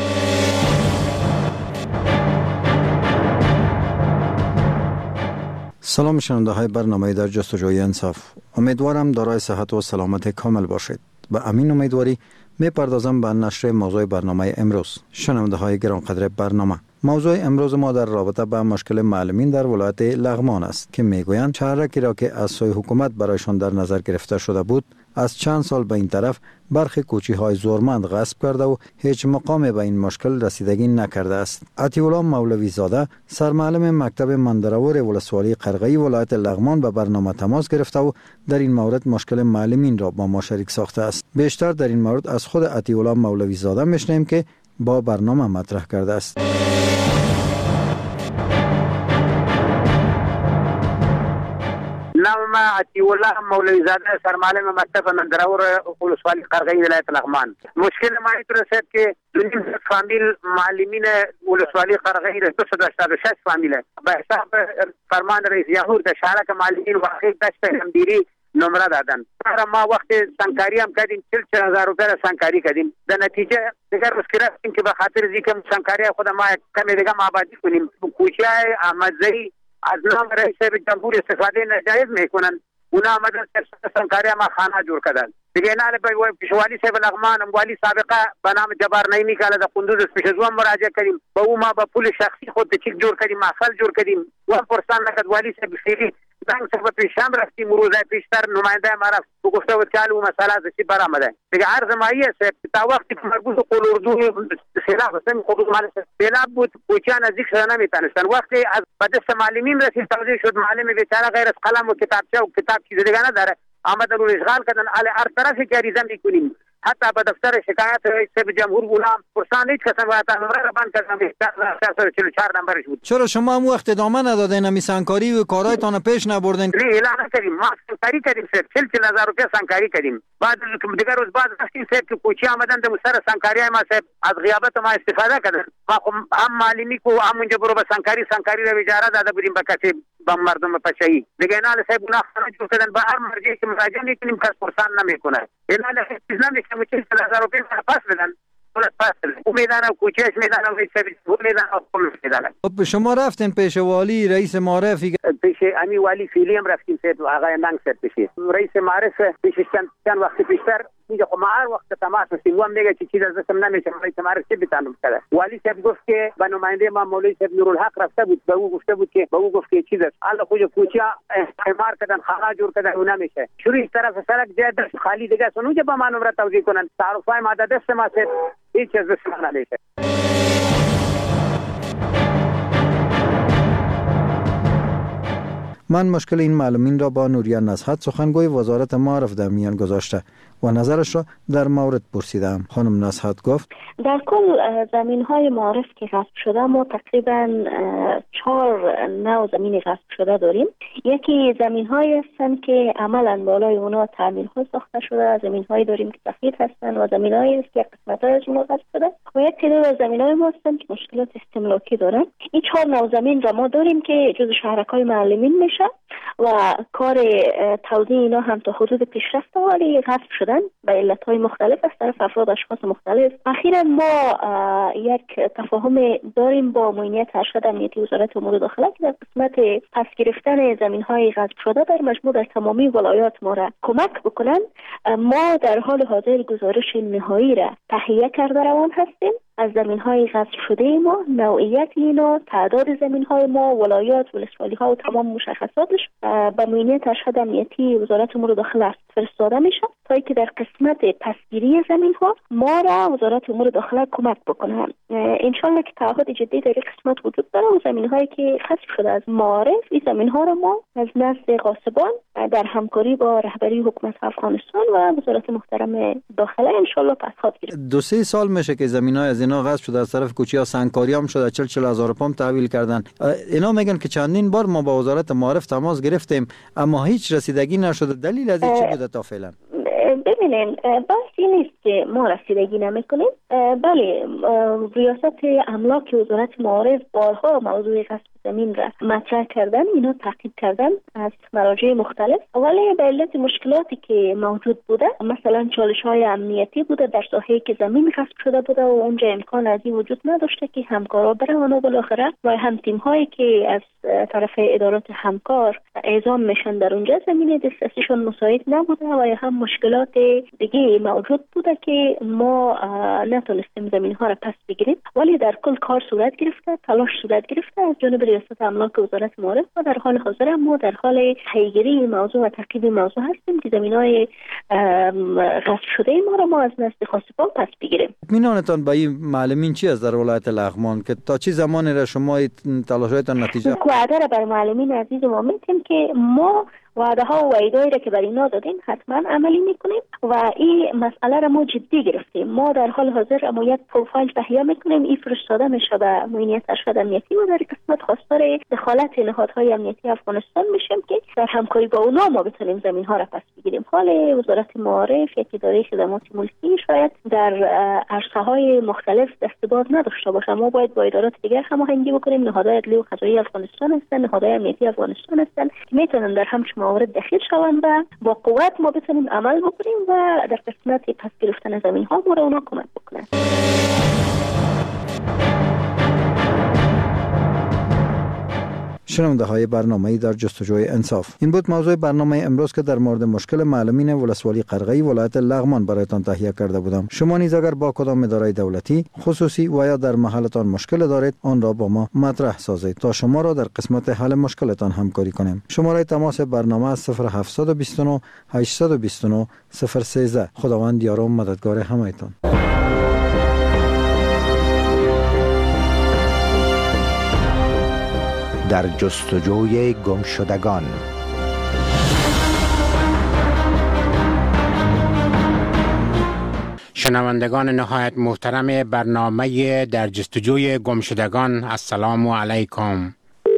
سلام شنونده های برنامه در جستجوی انصاف. امیدوارم دارای صحت و سلامت کامل باشید. به امین امیدواری می پردازم به نشر موضوع برنامه امروز. شنونده های گرانقدر برنامه، موضوع امروز ما در رابطه با مشکل معلمین در ولایت لغمان است که میگویند شهرکی را که از سوی حکومت برایشان در نظر گرفته شده بود از چند سال به این طرف برخی کوچی های زورمند غصب کرده و هیچ مقام به این مشکل رسیدگی نکرده است. عطی‌الله مولوی زاده سرمعلم مکتب مندرور ولسوالی قرغه‌ای ولایت لغمان به برنامه تماس گرفته و در این مورد مشکل معلمین را با ما شریک ساخته است. بیشتر در این مورد از خود عطی‌الله مولوی زاده میشنویم که با برنامه مطرح کرده است. نام عطی الله مولوی زاده سرمعلم مکتب نندراور ولسوالی قرغی ولایت لغمان. مشکل ما اینطور است که دونیم فامیل معلمین ولسوالی قرغی را دویست و هشتاد و شش فامیله به حساب فرمان رئیس جمهور در شهرک معلمین واقعی دشت همدیری نمره دادن. ما وقت سنکاری هم کردیم چل چل هزار روپیه سنکاری کردیم. در نتیجه دیگر روز رفتیم که به خاطر زیکم سنکاری خود ما کمی دیگه آبادی کنیم. کوچه احمد زئی از نام رئیس جمهور استفاده ناجایز میکنن. اونا آمدن سنکاری ما خانه جور کردن. دیگه نه به پیشوالی صاحب لغمان والی سابقه به نام جبار نعیمی کاله د قندوز پیش از مراجعه کردیم. با او ما با پول شخصی خود چیک جور کردیم، محفل جور کردیم. و پرسان نکرد والی صاحب فیری دنگ سبب پیشم رفتیم روزه پیشتر نماینده ما رفت و گفته بود که او مسئله از چی برآمده. دیگه عرض مایی است تا وقتی که مربوط قول اردو سیلاب هستن خود مال سیلاب بود کوچه نزدیک شدن نمیتونستن. وقتی از بدست معلمین رسید توضیح شد معلم بیچاره غیر از قلم و کتابچه و کتاب چیز دیگه نداره، آمدن رو اشغال کردن. علی هر طرفی که ریزه میکنیم حتی به دفتر شکایت رئیس جمهور بودم پرسان هیچ کس نباید نمره را بند کردم چهارصد و چهل و چهار نمبرش بود. چرا شما هم وقت ادامه ندادین امی سنکاری و کارهایتان پیش نبردین؟ نه اعلان کردیم ما سنکاری کردیم سر چهل چهل هزار روپیه سنکاری کردیم. بعد دیگر روز بعد رفتیم سر که کوچه آمدن در مستر سنکاری ما سر از غیابت ما استفاده کردن. ما هم معلمی کو هم اونجا برو به سنکاری سنکاری را اجاره داده بودیم به کسی با مردم پشایی. دیگه نه صاحب گناه خانه جور کردن به هر مرجعی که مراجعه میکنیم کس پرسان نمیکنه. اینا نه چیز نمیشه چهل هزار روپیه پس بدن. میدان و کوچهش میدان و میدان و کل میدان. خب شما رفتین پیش والی رئیس معرفی؟ پیش امی والی فیلی هم رفتیم سید آقای ننگ سید پیش رئیس معرف پیش چند چند وقت پیشتر میگه خب ما هر وقت تماس هستیم و هم میگه که چیز از دستم نمیشه. رئیس معرف چی بتانم کرده. والی صاحب گفت که به نماینده ما مولوی صاحب نورالحق رفته بود به او گفته بود که به او گفت که چیز است حالا خود کوچه اعمار کردن خانه جور کردن و نمیشه. شروع طرف سرک جای دست خالی دیگه است اونجا با ما نمره توزیع کنن. تعارفای ما دست ما سید هیچ چیز دست ما نمیشه. من مشکل این معلمین را با نوریا نصحت سخنگوی وزارت معارف در میان گذاشته و نظرش را در مورد پرسیدم. خانم نصحت گفت در کل زمین های معارف که غصب شده ما تقریبا چهار نوع زمین غصب شده داریم. یکی زمین های هستند که عملا بالای اونا تعمیل ها ساخته شده، زمین هایی داریم که سفید هستند و زمین هایی است که قسمت های از اونا غصب شده و یک تعداد زمین های ما هستند که مشکلات استملاکی دارن. این چهار نوع زمین را ما داریم که جزو شهرک های معلمین میشه و کار توزیع اینا هم تا حدود پیشرفته ولی غصب شدن به علتهای مختلف از طرف افراد اشخاص مختلف. اخیرا ما یک تفاهم داریم با معینیت ارشد امنیتی وزارت امور داخله که در قسمت پس گرفتن زمین های غصب شده در مجموع در تمامی ولایات ما را کمک بکنن. ما در حال حاضر گزارش نهایی را تهیه کرده روان هستیم از زمین های غصب شده ما، نوعیت اینا، تعداد زمین های ما، ولایات، ولسوالی ها و تمام مشخصاتش به معینیت ارشد امنیتی وزارت امور داخله فرستاده میشه تا اینکه در قسمت پسگیری زمین ها ما را وزارت امور داخله کمک بکنه. ان شاء الله که تعهد جدی در این قسمت وجود داره و زمین هایی که غصب شده از معارف این زمین ها را ما از نزد غاصبان در همکاری با رهبری حکومت افغانستان و وزارت محترم داخله ان شاء الله پسخواهد گرفت. دو سه سال میشه که زمین های از اینا غصب شده از طرف کوچه‌ها سنگکاری هم شده، چهل چهل هزار پام تحویل کردن. اینا میگن که چندین بار ما با وزارت معارف تماس گرفتیم اما هیچ رسیدگی نشده. دلیل از این چی بوده تا فعلا؟ ببینین بحثی نیست که ما رسیدگی نمیکنیم. بله ریاست املاک وزارت معارف بارها موضوع غصب زمین را مطرح کردن، اینا تعقیب کردن از مراجع مختلف ولی به علت مشکلاتی که موجود بوده مثلا چالش های امنیتی بوده در ساحه‌ای که زمین غصب شده بوده و اونجا امکان از این وجود نداشته که همکارا برن و بالاخره و هم تیم هایی که از طرف ادارات همکار اعزام میشن در اونجا زمین دسترسیشون مساعد نبوده و هم مشکلات دیگه موجود بوده که ما نتونستیم زمین ها را پس بگیریم ولی در کل کار صورت گرفته، تلاش صورت گرفته از جانب ریاست املاک وزارت معارف و در حال حاضر ما در حال پیگیری موضوع و تعقیب موضوع هستیم که زمین‌های غصب شده ما را ما از نزد غاصبان پس بگیریم. اطمینانتان به این معلمین چی است در ولایت لغمان که تا چه زمانی را شما تلاشاتان نتیجه؟ وعده را بر معلمین عزیز ما میدیم که ما وعده ها و وعیدایی را که بر اینا دادین حتما عملی میکنیم و این مسئله را ما جدی گرفتیم. ما در حال حاضر اما یک پروفایل تهیه میکنیم، این فرستاده میشه به معینیت ارشد امنیتی و در قسمت خواستار دخالت نهادهای امنیتی افغانستان میشیم که در همکاری با اونا ما بتونیم زمین ها را پس بگیریم. حال وزارت معارف یک اداره خدمات ملکی شاید در عرصه های مختلف دستباز نداشته باشه. ما باید با ادارات دیگر هماهنگی بکنیم. نهادهای عدلی و قضایی افغانستان هستن، نهادهای امنیتی افغانستان هستن که میتونن در همچین موارد دخیل شوند و با قوت ما بتونیم عمل بکنیم و در قسمت پس گرفتن زمین ها ما را اونا کمک بکنن. شنونده های برنامه در جستجوی انصاف. این بود موضوع برنامه امروز که در مورد مشکل معلمین ولسوالی قرغه‌ای ولایت لغمان برایتان تهیه کرده بودم. شما نیز اگر با کدام اداره دولتی خصوصی و یا در محلتان مشکل دارید آن را با ما مطرح سازید تا شما را در قسمت حل مشکلتان همکاری کنیم. شماره تماس برنامه صفر هفت دو نه هشت دو نه صفر یک سه. خداوند یار و مددگار همه‌تان. در جستجوی گمشدگان. شنوندگان نهایت محترم برنامه در جستجوی گمشدگان، السلام علیکم.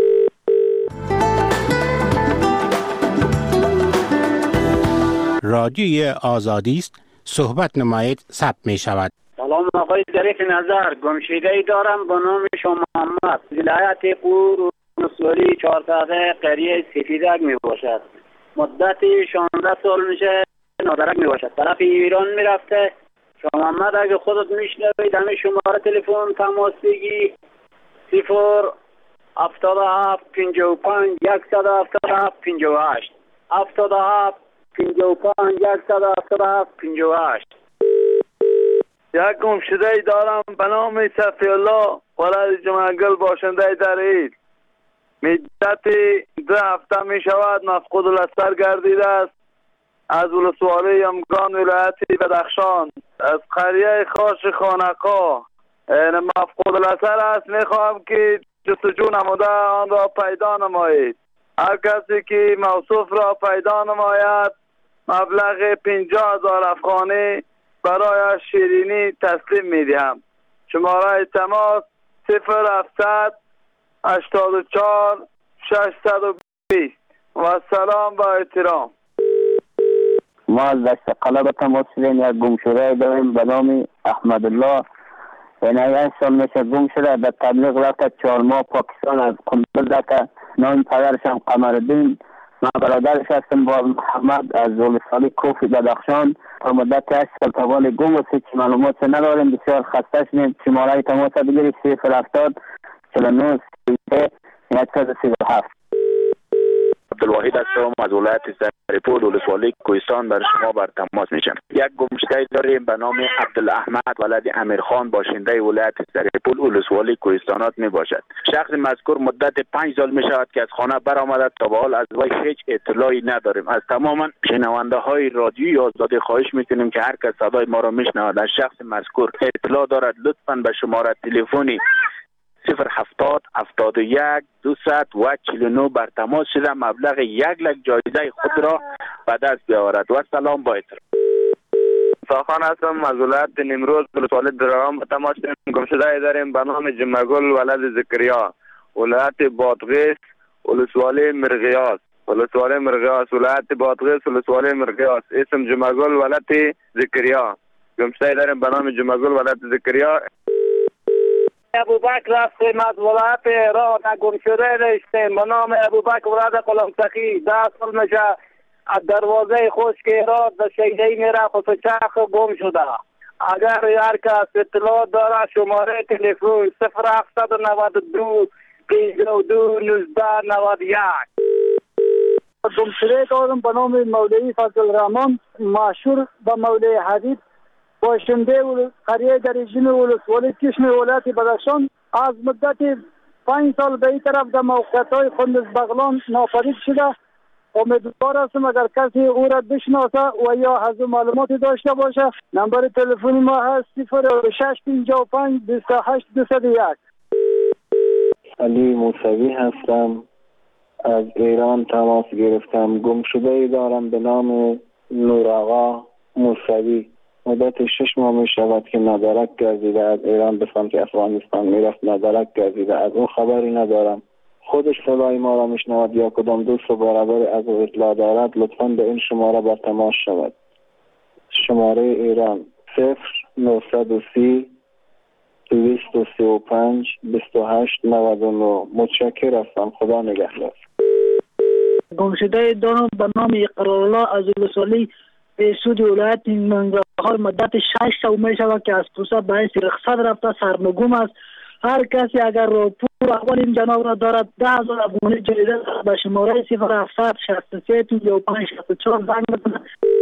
رادیوی آزادی است، صحبت نمایید، ثبت می شود. سلام آقای ظریف نظر، گمشده‌ای دارم با نام شما محمد، ولایت قور مسئولی چهارتاده قریه سفیدک می باشد. مدت شانزده سال میشه نادرک می باشد. طرف ایران می رفته. شما محمد اگه خودت میشنوید همه شماره تلفن تماس بگی صفر هفتاد و هفت پنجاه و پنج یکصد و هفتاد و هفت پنجاه و هشت هفتاد و هفت پنجاه و پنج یکصد و هفتاد و هفت پنجاه و هشت. یک گمشده‌ای دارم به نام صفی الله ولد جمعگل باشنده در عید. مدت دو هفته می شود مفقود الاثر گردیده است. از ولسوالی یمگان ولایت بدخشان از قریه خاش خانقا مفقود الاثر است. می خواهم که جستجو نموده آن را پیدا نمایید. هر کسی که موصوف را پیدا نماید مبلغ پنجاه هزار افغانی برای شیرینی تسلیم می دهم. شماره تماس صفر هفتصد هشتاد و چهار ششصد و بیست. و سلام با احترام. ما از دشت قلب تماس شدیم. یک گم شده داریم به نام احمد الله. این یک سال میشه گم شده. در تبلیغ رفته چهار ماه پاکستان از قندل رفته. نام پدرش هم قمرالدین. من برادرش هستم با محمد از ولسوالی کوفی بدخشان. تا مدت هشت سال توالی گم و چی معلومات نداریم. بسیار خسته شدیم. شماره تماس بگیرید صفر هفتاد چهل و نه سیزده صد و سی و هفت. عبدالواحد هستم از ولایت سرپول ولسوالی کوهستان بر شما بر تماس میشم. یک گمشده داریم به نام عبدالاحمد ولد امیرخان باشنده ولایت سرپول ولسوالی کوهستانات می باشد. شخص مذکور مدت پنج سال می شود که از خانه برآمده تا به حال از وی هیچ اطلاعی نداریم. از تمام شنونده های رادیوی آزادی خواهش میکنیم که هر کس صدای ما را میشنود از شخص مذکور اطلاع دارد لطفاً به شماره تلفنی صفر هفتاد هفتاد و یک دویست و چهل و نه بر تماس شده مبلغ یک لک جایزه خود را به دست بیاورد. و سلام با احترام. صافان هستم از ولایت نیمروز ولسوالی درام. تماس گمشده داریم به نام جمعگل ولد زکریا ولایت بادغیس ولسوالی مرغیاس ولسوالی مرغیاس ولایت بادغیس ولسوالی مرغیاس. اسم جمعگل ولد زکریا. گمشده داریم به نام جمعگل ولد زکریا. ابوبکر هستیم از ولایت هرات. گم شده داشتیم به نام ابوبکر ولد قلمسخی. ده سال میشه از دروازه خشک هرات به شیده‌ای میره خود چرخ گم شده. اگر هر کس اطلاع داره شماره تلفن صفر هفتصد و نود و دو پنجاه و دو نوزده نود و یک. گم شده دارم به نام مولوی فضل الرحمن مشهور به مولوی حبیب باشنده قریه دریجین ولسوالی کشم ولایت بدخشان. از مدت پنج سال به این طرف در موقعیت‌های خندز بغلان ناپدید شده. امیدوار هستم اگر کسی او را بشناسه و یا از معلوماتی داشته باشه نمبر تلفن ما هست صفر شش پنجاه و پنج بیست و هشت دویست و یک. علی موسوی هستم از ایران تماس گرفتم. گم شده ای دارم به نام نور آقا موسوی. مدت شش ماه می شود که ندارک گردیده از ایران به سمت افغانستان میرفت. ندارک گردیده، از اون خبری ندارم. خودش صدای ما را میشنود یا کدام دوست و برادر از او اطلاع دارد لطفاً به این شماره با تماس شود. شماره ایران صفر نهصد و سی دویست و سی و پنج بیست و هشت نود و نه. متشکر هستم. خدا نگهدار. گمشده دارم به نام اقرارالله از ولسوالی به سود ولایت ننگرهار. مدت شش سال می شود که از پوسه باعث رخصت رفته، سرنگون است. هر کسی اگر پول اول این جناب را دارد ده هزار افغانی جریده به شماره صفر هفتصد شصت و سه سی و پنج شصت و چهار زنگ بزنید.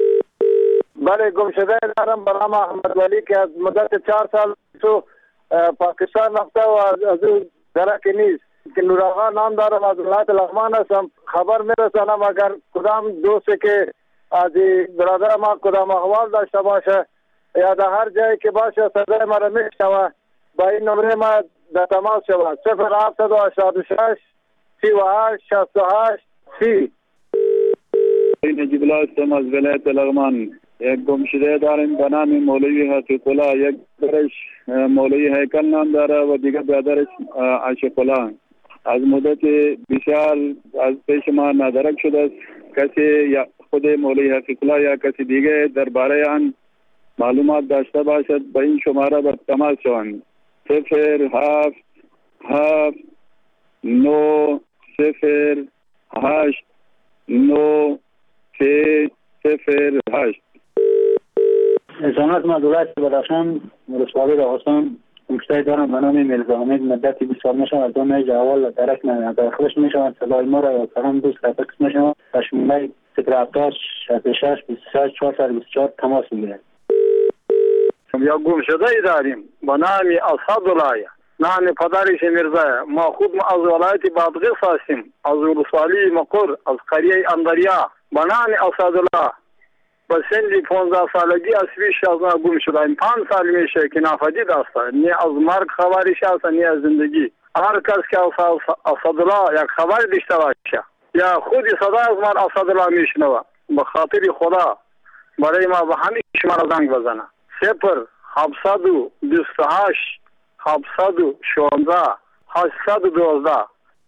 بله، گمشده دارم به نام احمد ولی که از مدت چهار سال تو پاکستان رفته و از او درک نیست که نور آقا نام دارم، از ولایت لغمان هستم. خبر میرسانم اگر کدام دوستی که از برادر ما کدام احوال داشته باشه یا در هر جایی که باشه صدای ما را میشنوه با این نمره ما در تماس شود. صفر هفتصد و هشتاد و شش سی و هشت شصت و هشت سی. نجیب الله هستم از ولایت لغمان. یک گمشده داریم به نام مولوی حقیق الله. یک برش مولوی هیکل نام داره و دیگر برادرش عاشق الله. از مدت بسیار از پیش ما ندارک شده است. کسی یا خود مولوی حقیق الله یا کسی دیگه درباره آن معلومات داشته باشد به این شماره به تماس شوند. صفر هفت هفت نو صفر هشت نو سه صفر هشت. سلامت ما دولت بدخشان ولسوالی راهستان. گمشده دارم به نام میرزا حمید. مدتی بیست سال میشود از دو میج اول درک داخلش میشود. صدای ما را فرام دوست رفت میشود. تشمیل صفر هفتاد شصت و شش بیست و شش چهارصد و بیست و چهار تماس میگیرد. یا گمشده ای داریم به نام اسدالله، نام پدرش میرزا. ما خود از ولایت بادغیس هستیم، از ولسوالی مقر، از قریه اندریا. به نام اسدالله به سن پانزده سالگی از پیش از ما گم شده. این پنج سال میشه که ناپدید است. نه از مرگ خبرش است نه از زندگی. هر کس که از اسدالله یک خبر داشته باشه یا خودی صدا از من اسدالله میشنوه به خاطر خدا برای ما به همین شماره زنگ بزنه. صفر هفتصد و بیست و هشت هفتصد و شانزده هشتصد و دوازده.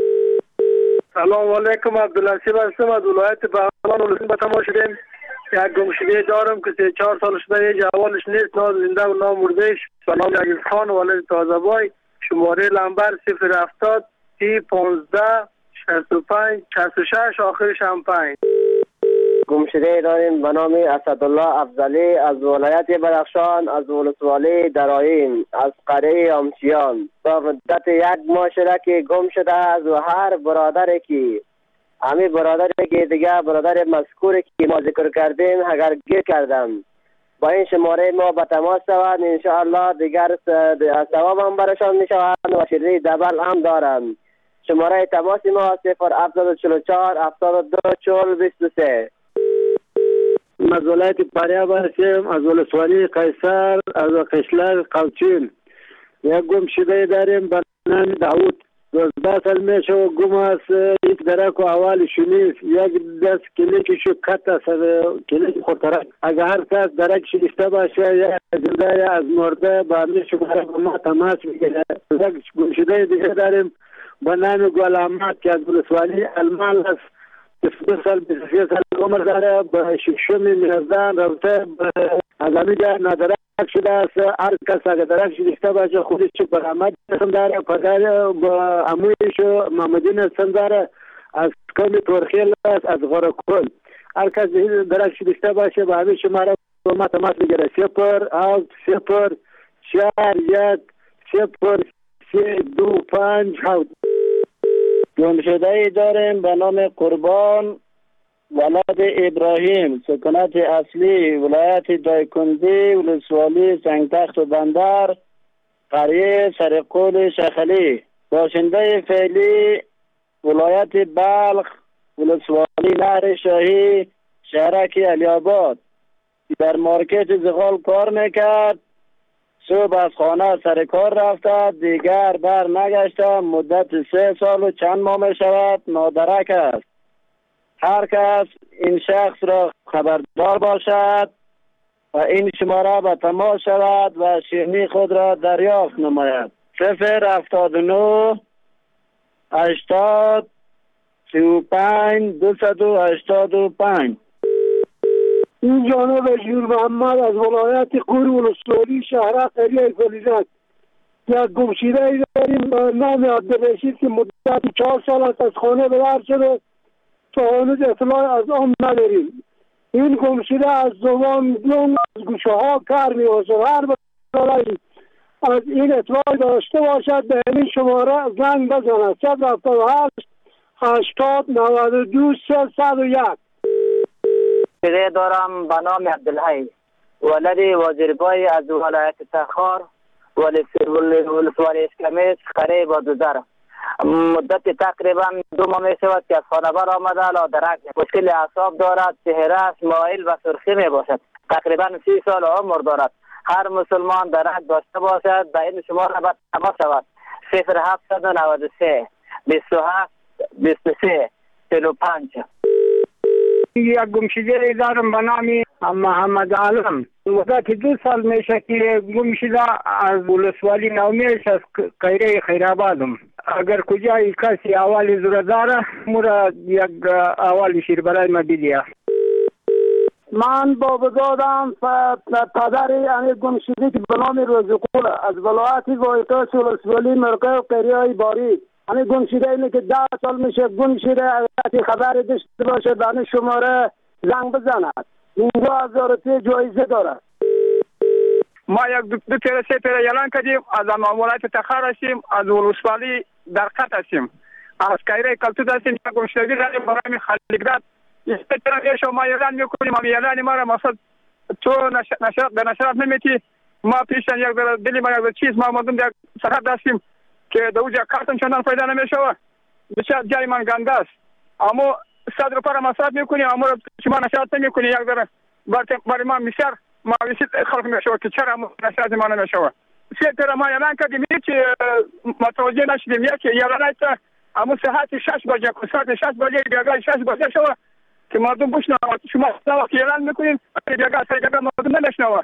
سلام علیکم، عبدالنصیب هستم از ولایت بغلان. ولسوالی به تماس شدیم. یک گمشده دارم که سه چهار سال شده هیچ احوالش نیست، نه زنده و نه مردهش. سلام علیکم خان ولد تازه‌بای. شماره لمبر صفر هفتاد سی پانزده شصت و پنج شصت و شش آخرش هم پنج. گمشده داریم به نام اسدالله افضلی از ولایت بدخشان، از ولسوالی درایم، از قریه امچیان. تا مدت یک ماه شده که گم شده است و هر برادری که همین برادری که دیگه برادر مذکوری که ما ذکر کردیم اگر گیر کردم با این شماره ما به تماس شوند انشاءالله دیگر ثواب هم برشان می شوند و شیرینی دبل هم دارند. شماره تماس ما صفر هفتصد و چهل و چهار هفتاد و دو چهل بیست و سه. از ولایت فاریاب هستیم، از ولسوالی قیصر، از قشلر قوچین. یک گمشده داریم به نام داوود. دوازده سال میشه و گم است. یک درک و احوالش نیست. یک دست کلیکشو کت است، کلیک خورترک. اگر هر کس درکش داشته باشه یا زنده یا از مرده با همین شماره با ما تماس میگیره. یک گمشده دیگه داریم به نام گل احمد که از ولسوالی المال است. بیست و دو سال بیست و سه سال عمر داره. به ششم میرزدان رفته از همین جا ندارک شده است. هر کس اگر درکش داشته باشه خودش برآمد اسم داره. پدر با عمویش محمدین اسم داره از قوم تورخیل است، از غرکل. هر کس درکش داشته باشه با همین شماره با ما تماس میگیره. صفر هفت صفر چهار یک صفر سه دو پنج هفت. گمشده ای داریم به نام قربان ولد ابراهیم. سکونت اصلی ولایت دایکندی، ولسوالی سنگتخت و بندر، قریه سرقول شخلی. باشنده فعلی ولایت بلخ، ولسوالی نهر شاهی، شهرک علی آباد. در مارکت زغال کار میکرد. صبح از خانه سر کار رفته، دیگر بر نگشته. مدت سه سال و چند ماه می شود نادرک است. هر کس این شخص را خبردار باشد و این شماره به تماس شود و شیرینی خود را دریافت نماید. صفر هفتاد و نه هشتاد سی و پنج دویست و هشتاد و پنج. این جانب جور محمد از ولایت قور ولسوالی شهر قریه فلیزک. یک گمشیده ای داریم نام عبدالرشید که مدت چهار سال است از خانه به در شده تا هنوز اطلاع از آن نداریم. این گمشیده از زبان دون از گوشه ها کار می باشد. هر بسیاری از این اطلاع داشته باشد به این شماره زنگ بزند. صد هفتاد و هشت هشتاد نود و دو سیصد و یک. پیده دارم به نام عبدالحی، ولد وزیربای از ولایت تخار، ولسوالی اسکمیس، قریب و دوزر. مدت تقریبا دو ماه می شود که از خانه بر آمده لادرک مشکل اعصاب دارد، چهره است مایل و سرخی می باشد. تقریبا سی سال عمر دارد. هر مسلمان درک داشته باشد به این شماره باید تماس شود. صفر هفتصد و نود و سه بیست و هفت بیست و سه چهل و پنج. یک گمشده دارم به نام محمد عالم. مدت دو سال میشه که گمشده از ولسوالی نومیش از قیره خیرآبادم. اگر کجای کسی احوالی زور داره مرا یک احوالی شیر برای ما بیدیه. من بابا دادم پدر یعنی گمشده که به نام روزقول از ولایت وایتاش ولسوالی مرقه و قریه باری. یعنی گمشده اینه که ده سال میشه گمشده اگر خبر داشته باشه به شماره زنگ بزند. اینجا هزار روپیه جایزه داره. ما یک دو, دو تیره سه تیره اعلان کردیم از ولایت تخار هستیم، از ولسوالی در خط هستیم، از قیره کلتوت هستیم. یک گمشدگی داریم برای خلیقداد. یک تیره شما ما اعلان میکنیم. ما اعلان ما را مثلا تو نشرات به نشرات نمیتی. ما پیشن یک در دلی ما یک در چیز ما مردم یک سرحد هستیم که دو جا کارتون چندان فایده نمیشود. بسیار جای من گنده است. اما صد روپیه را مصرف میکنیم، اما شما نشرات نمیکنی. یک در برای ما بسیار مایوسی خلق میشود که چرا نشرات ما نمیشود. سه تیره ما اعلان کردیم هیچ متوجه نشدیم. یکی اعلان است اما ساعت شش بجه ساعت شش بجه بیاگاه شش بجه شود که مردم بشنوند. شما وقتی اعلان میکنین بیاگاه سایگاه مردم نمیشنوند.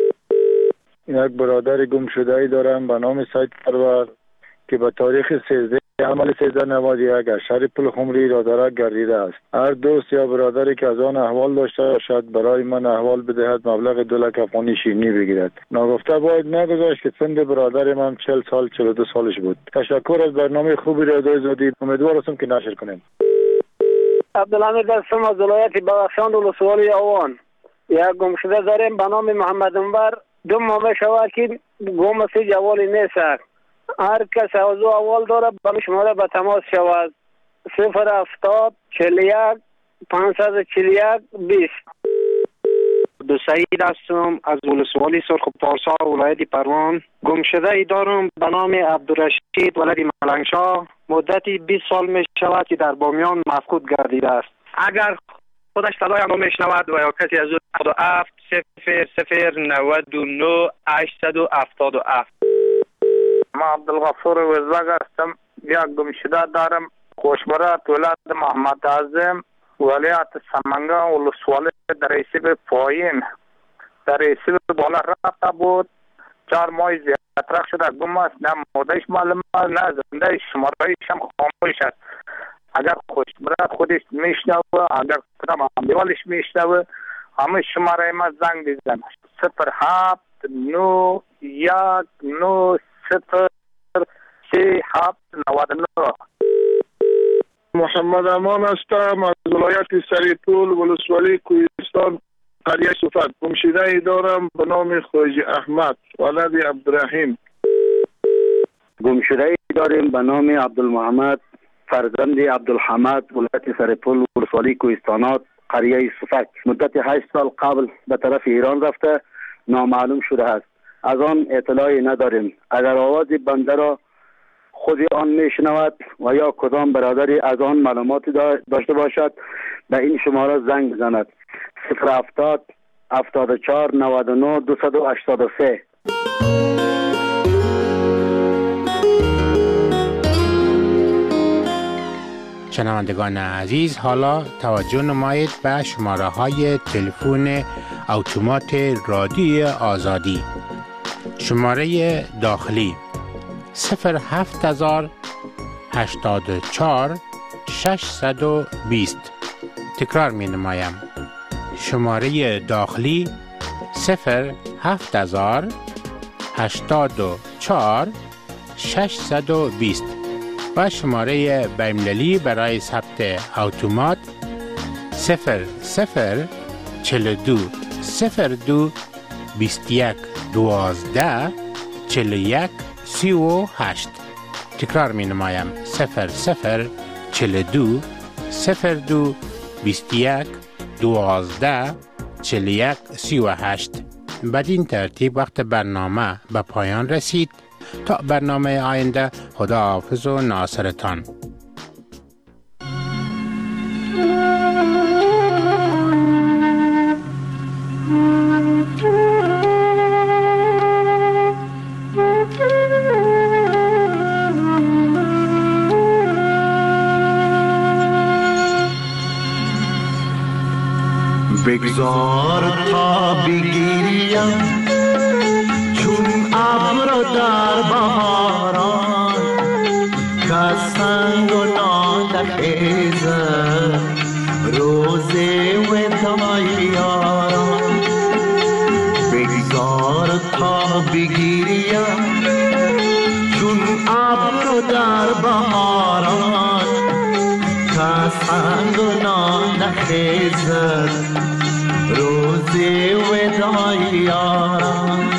یک برادر گم شده ای دارم به نام سید پرور که به تاریخ سیزده عمل سیزده نود و یک از شهر پل خمری رادارک گردیده است. هر دوست یا برادری که از آن احوال داشته باشد برای من احوال بدهد مبلغ دو لک افغانی شیرینی بگیرد. ناگفته باید نگذاشت که سن برادر من چهل سال چهل و دو سالش بود. تشکر از برنامه خوبی را دادید. امیدوار هستم که نشر کنیم. عبدالحمید هستم از ولایت بدخشان ولسوالی آوان. یک گمشده داریم به نام محمد انور. دو ماه شود که گم است جوالی نیست. هر کس از او اول داره به شماره به تماس شود. صفر هفتاد چهل و یک پانصد و چهل و یک بیست. دو سعید هستم از ولسوالی سرخ پارسا ولایت پروان. گمشده ای دارم به نام عبدالرشید ولد ملنگشاه. مدتی بیست سال می شود که در بامیان مفقود گردیده است. اگر خودش صدای ما میشنود و یا کسی از او هفتاد و هفت صفر صفر نود و نه هشتصد و هفتاد و هفت. ما عبدالغفور وزلق هستم. یک گمشده دارم خوشبرات ولایت محمد اعظم ولایت سمنگان ولسوالی در ریسیب پایین در ریسیب بالا رفته بود. چهار ماه زیادتر شده گم است. نه مادهش معلوم است نه زنده شمارهایش هم خاموش است. اگر خوشبرات خودش میشنوه اگر کدام امیوالش میشنوه همه شماره ما زنگ بزنه. صفر هفت نو یک نو صفر سه هفت نود و نه. محمد امان هستم از ولایت سریپول ولسوالی کوهستان قریه صفت. گمشده ای دارم به نام خواجه احمد ولد عبدالرحیم. گمشده ای داریم به نام عبدالمحمد فرزند عبدالحمد ولایت سریپول ولسوالی کوهستانات قریه صفت. مدت هشت سال قبل به طرف ایران رفته نامعلوم شده است. از آن اطلاعی نداریم. اگر آواز بنده را خود آن میشنود و یا کدام برادری از آن معلوماتی داشته باشد به این شماره زنگ بزند. صفر هفتاد هفتاد و چهار نود و نه دویست و هشتاد و سه. شنوندگان عزیز، حالا توجه نمایید به شماره های تلفن اتومات رادیوی آزادی. شماره داخلی صفر هفت هزار هشتاد و چهار ششصد و بیست. تکرار می نمایم. شماره داخلی صفر هفت هزار هشتاد و چهار ششصد و بیست و شماره بین‌المللی برای ثبت اتومات صفر صفر چهل و دو صفر دو بیست و یک دوازده چهل و یک سی و هشت. تکرار می نمایم. صفر صفر چهل و دو صفر دو بیست و یک دوازده چهل و یک سی و هشت. بدین ترتیب وقت برنامه به پایان رسید. تا برنامه آینده، خدا حافظ و ناصرتان. بگذار تا بگیریم چون ابر در بهاران، که سنگ و ناله خیزد روز وداع یاران. بگذار تا بگیریم چون ابر در بهاران، که سنگ و ناله خیزد روز وداع یاران.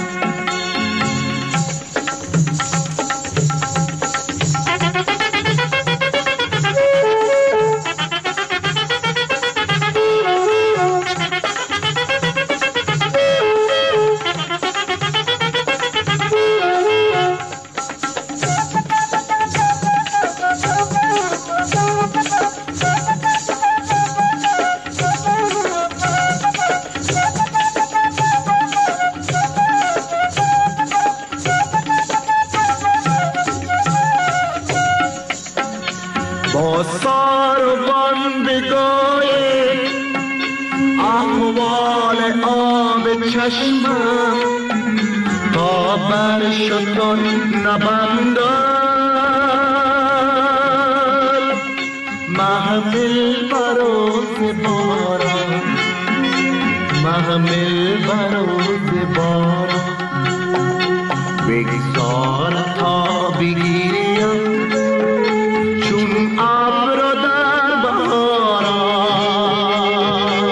با ساربان بگوی احوال آب چشمم، تا بر شتر نبندد محمل بروز باران، محمل بروز باران. بگذار تا بگیریم چون ابر در بهاران،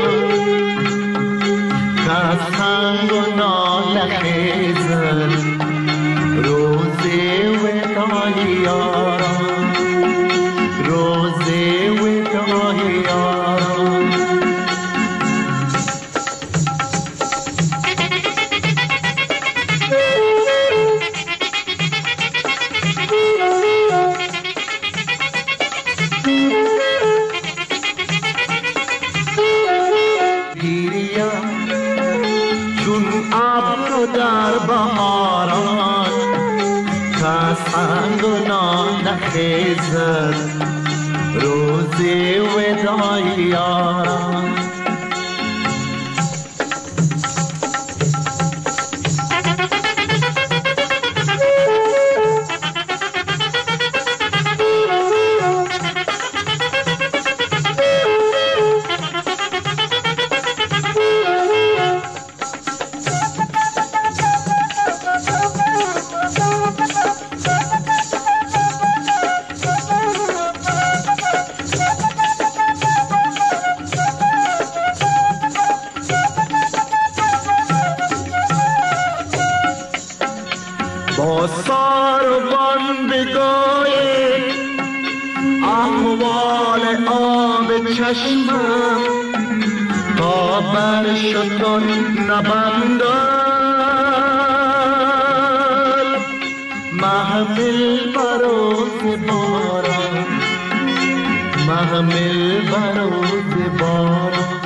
که سنگ و ناله خیزد روز وداع یاران، روز وداع یاران. در بهاران، که سنگ و ناله خیزد روز وداع یاران. با ساربان بگوی احوال آب چشمم، تا بر شتر نبندد محمل بروز باران، محمل بروز باران.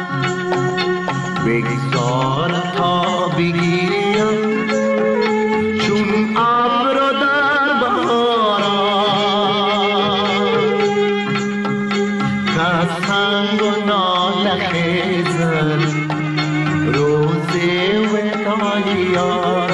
بگذار تا بگیریم چون ابر در بهاران، زل روز ودای یار